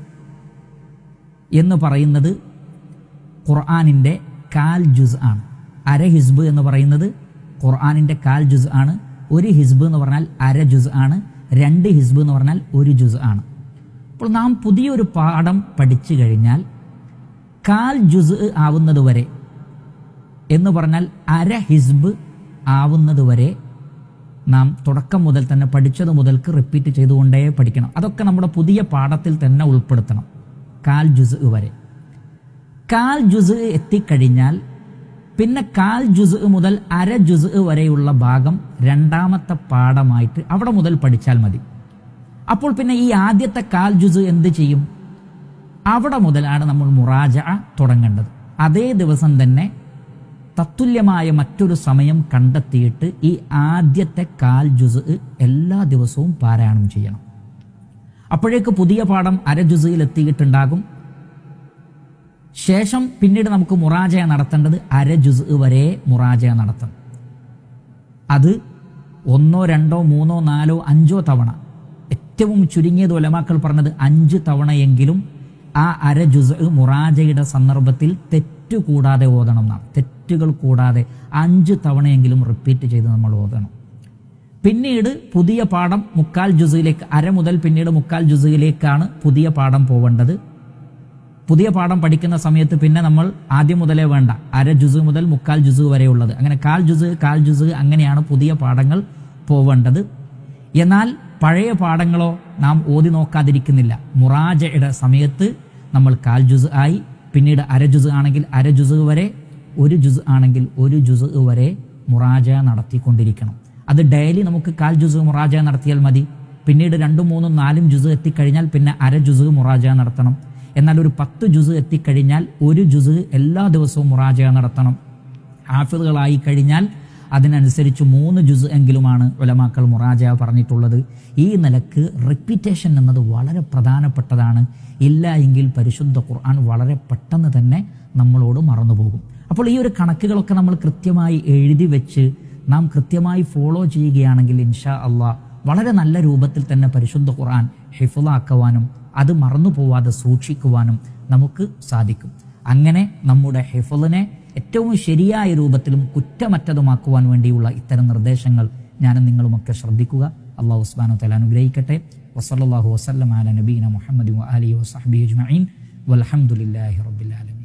എന്ന് പറയുന്നത് ഖുർആനിൻ്റെ 1/4 ജുസ് ആണ്. അര ഹിസ്ബ് എന്ന് പറയുന്നത് ഖുർആനിൻ്റെ 1/4 ജുസ് ആണ്. ഒരു ഹിസ്ബ് എന്ന് പറഞ്ഞാൽ അര ജുസ് ആണ്. 2 ഹിസ്ബ് എന്ന് പറഞ്ഞാൽ ഒരു ജുസ് ആണ്. അപ്പോൾ നാം പുതിയൊരു പാഠം പഠിച്ചു കഴിഞ്ഞാൽ 1/4 ജുസ് ആവുന്നത് വരെ എന്ന് പറഞ്ഞാൽ അര ഹിസ്ബ് ആവുന്നത് വരെ നാം തുടക്കം മുതൽ തന്നെ പഠിച്ചത് മുതൽക്ക് റിപ്പീറ്റ് ചെയ്തുകൊണ്ടേ പഠിക്കണം. അതൊക്കെ നമ്മുടെ പുതിയ പാഠത്തിൽ തന്നെ ഉൾപ്പെടുത്തണം. 1/4 ജുസ് വരെ. 1/4 ജുസ് എത്തിക്കഴിഞ്ഞാൽ പിന്നെ 1/4 ജുസ് മുതൽ അര ജുസ് വരെയുള്ള ഭാഗം 2ാമത്തെ പാഠമായിട്ട് അവിടെ മുതൽ പഠിച്ചാൽ മതി. അപ്പോൾ പിന്നെ ഈ ആദ്യത്തെ 1/4 ജുസ് എന്ത് ചെയ്യും? അവിടെ മുതലാണ് നമ്മൾ മുറാജഅ തുടങ്ങേണ്ടത്. അതേ ദിവസം തന്നെ തത്തുല്യമായ മറ്റൊരു സമയം കണ്ടെത്തിയിട്ട് ഈ ആദ്യത്തെ 1/4 ജുസ് എല്ലാ ദിവസവും പാരായണം ചെയ്യണം. അപ്പോഴേക്ക് പുതിയ പാഠം അര ജുസിൽ എത്തിയിട്ടുണ്ടാകും. ശേഷം പിന്നീട് നമുക്ക് മുറാജഅ നടത്തേണ്ടത് അര ജുസ് വരെ മുറാജഅ നടത്തണം. അത് 1, 2, 3, 4, 5 തവണ, ഏറ്റവും ചുരുങ്ങിയത് ഉലമാക്കൾ പറഞ്ഞത് 5 തവണയെങ്കിലും ആ അര ജുസ് മുറാജയുടെ സന്ദർഭത്തിൽ തെറ്റുകൂടാതെ ഓതണം എന്നാണ്. തെറ്റുകൾ കൂടാതെ 5 തവണയെങ്കിലും റിപ്പീറ്റ് ചെയ്ത് നമ്മൾ ഓതണം. പിന്നീട് പുതിയ പാഠം 1/4 ജുസിലേക്ക്, അര മുതൽ പിന്നീട് 1/4 ജുസിലേക്കാണ് പുതിയ പാഠം പോവേണ്ടത്. പുതിയ പാഠം പഠിക്കുന്ന സമയത്ത് പിന്നെ നമ്മൾ ആദ്യം മുതലേ വേണ്ട, അര ജുസ് മുതൽ 1/4 ജുസ് വരെയുള്ളത്, അങ്ങനെ 1/4 ജുസ് അങ്ങനെയാണ് പുതിയ പാഠങ്ങൾ പോവേണ്ടത്. എന്നാൽ പഴയ പാഠങ്ങളോ നാം ഓതി നോക്കാതിരിക്കുന്നില്ല. മുറാജയുടെ സമയത്ത് നമ്മൾ 1/4 ജുസ് ആയി, പിന്നീട് അര ജുസ് ആണെങ്കിൽ അര ജുസ് വരെ, ഒരു ജുസ് ആണെങ്കിൽ ഒരു ജുസ് വരെ മുറാജഅ നടത്തിക്കൊണ്ടിരിക്കണം. അത് ഡെയിലി നമുക്ക് 1/4 ജുസ് മുറാജഅ നടത്തിയാൽ മതി. പിന്നീട് 2, 3, 4 ജുസ് എത്തിക്കഴിഞ്ഞാൽ പിന്നെ അര ജുസ് മുറാജഅ നടത്തണം. എന്നാൽ ഒരു 10 ജുസ് എത്തിക്കഴിഞ്ഞാൽ ഒരു ജുസ് എല്ലാ ദിവസവും മുറാജഅ നടത്തണം. ഹാഫിളുകളായി കഴിഞ്ഞാൽ അതിനനുസരിച്ച് 3 ജുസ് എങ്കിലുമാണ് ഉലമാക്കൾ മുറാജ പറഞ്ഞിട്ടുള്ളത്. ഈ നിലക്ക് റിപ്പീറ്റേഷൻ എന്നത് വളരെ പ്രധാനപ്പെട്ടതാണ്. ഇല്ല എങ്കിൽ പരിശുദ്ധ ഖുർആൻ വളരെ പെട്ടെന്ന് തന്നെ നമ്മളോട് മറന്നുപോകും. അപ്പോൾ ഈ ഒരു കണക്കുകളൊക്കെ നമ്മൾ കൃത്യമായി എഴുതി വെച്ച് നാം കൃത്യമായി ഫോളോ ചെയ്യുകയാണെങ്കിൽ ഇൻഷാ അള്ളാഹ് വളരെ നല്ല രൂപത്തിൽ തന്നെ പരിശുദ്ധ ഖുർആൻ ഹിഫ്ളാക്കുവാനും അത് മറന്നു പോവാതെ സൂക്ഷിക്കുവാനും നമുക്ക് സാധിക്കും. അങ്ങനെ നമ്മുടെ ഹിഫ്ളിനെ ഏറ്റവും ശരിയായ രൂപത്തിലും കുറ്റമറ്റതുമാക്കുവാൻ വേണ്ടിയുള്ള ഇത്തരം നിർദ്ദേശങ്ങൾ ഞാനും നിങ്ങളുമൊക്കെ ശ്രദ്ധിക്കുക. അല്ലാഹു സുബ്ഹാനഹു വ തആല അനുഗ്രഹിക്കട്ടെ. വസല്ലല്ലാഹു വസല്ലമ അലാ നബീന മുഹമ്മദി വആലിഹി വസഹ്ബിഹി അജ്മഈൻ വൽഹംദുലില്ലാഹി റബ്ബിൽ ആലമീൻ.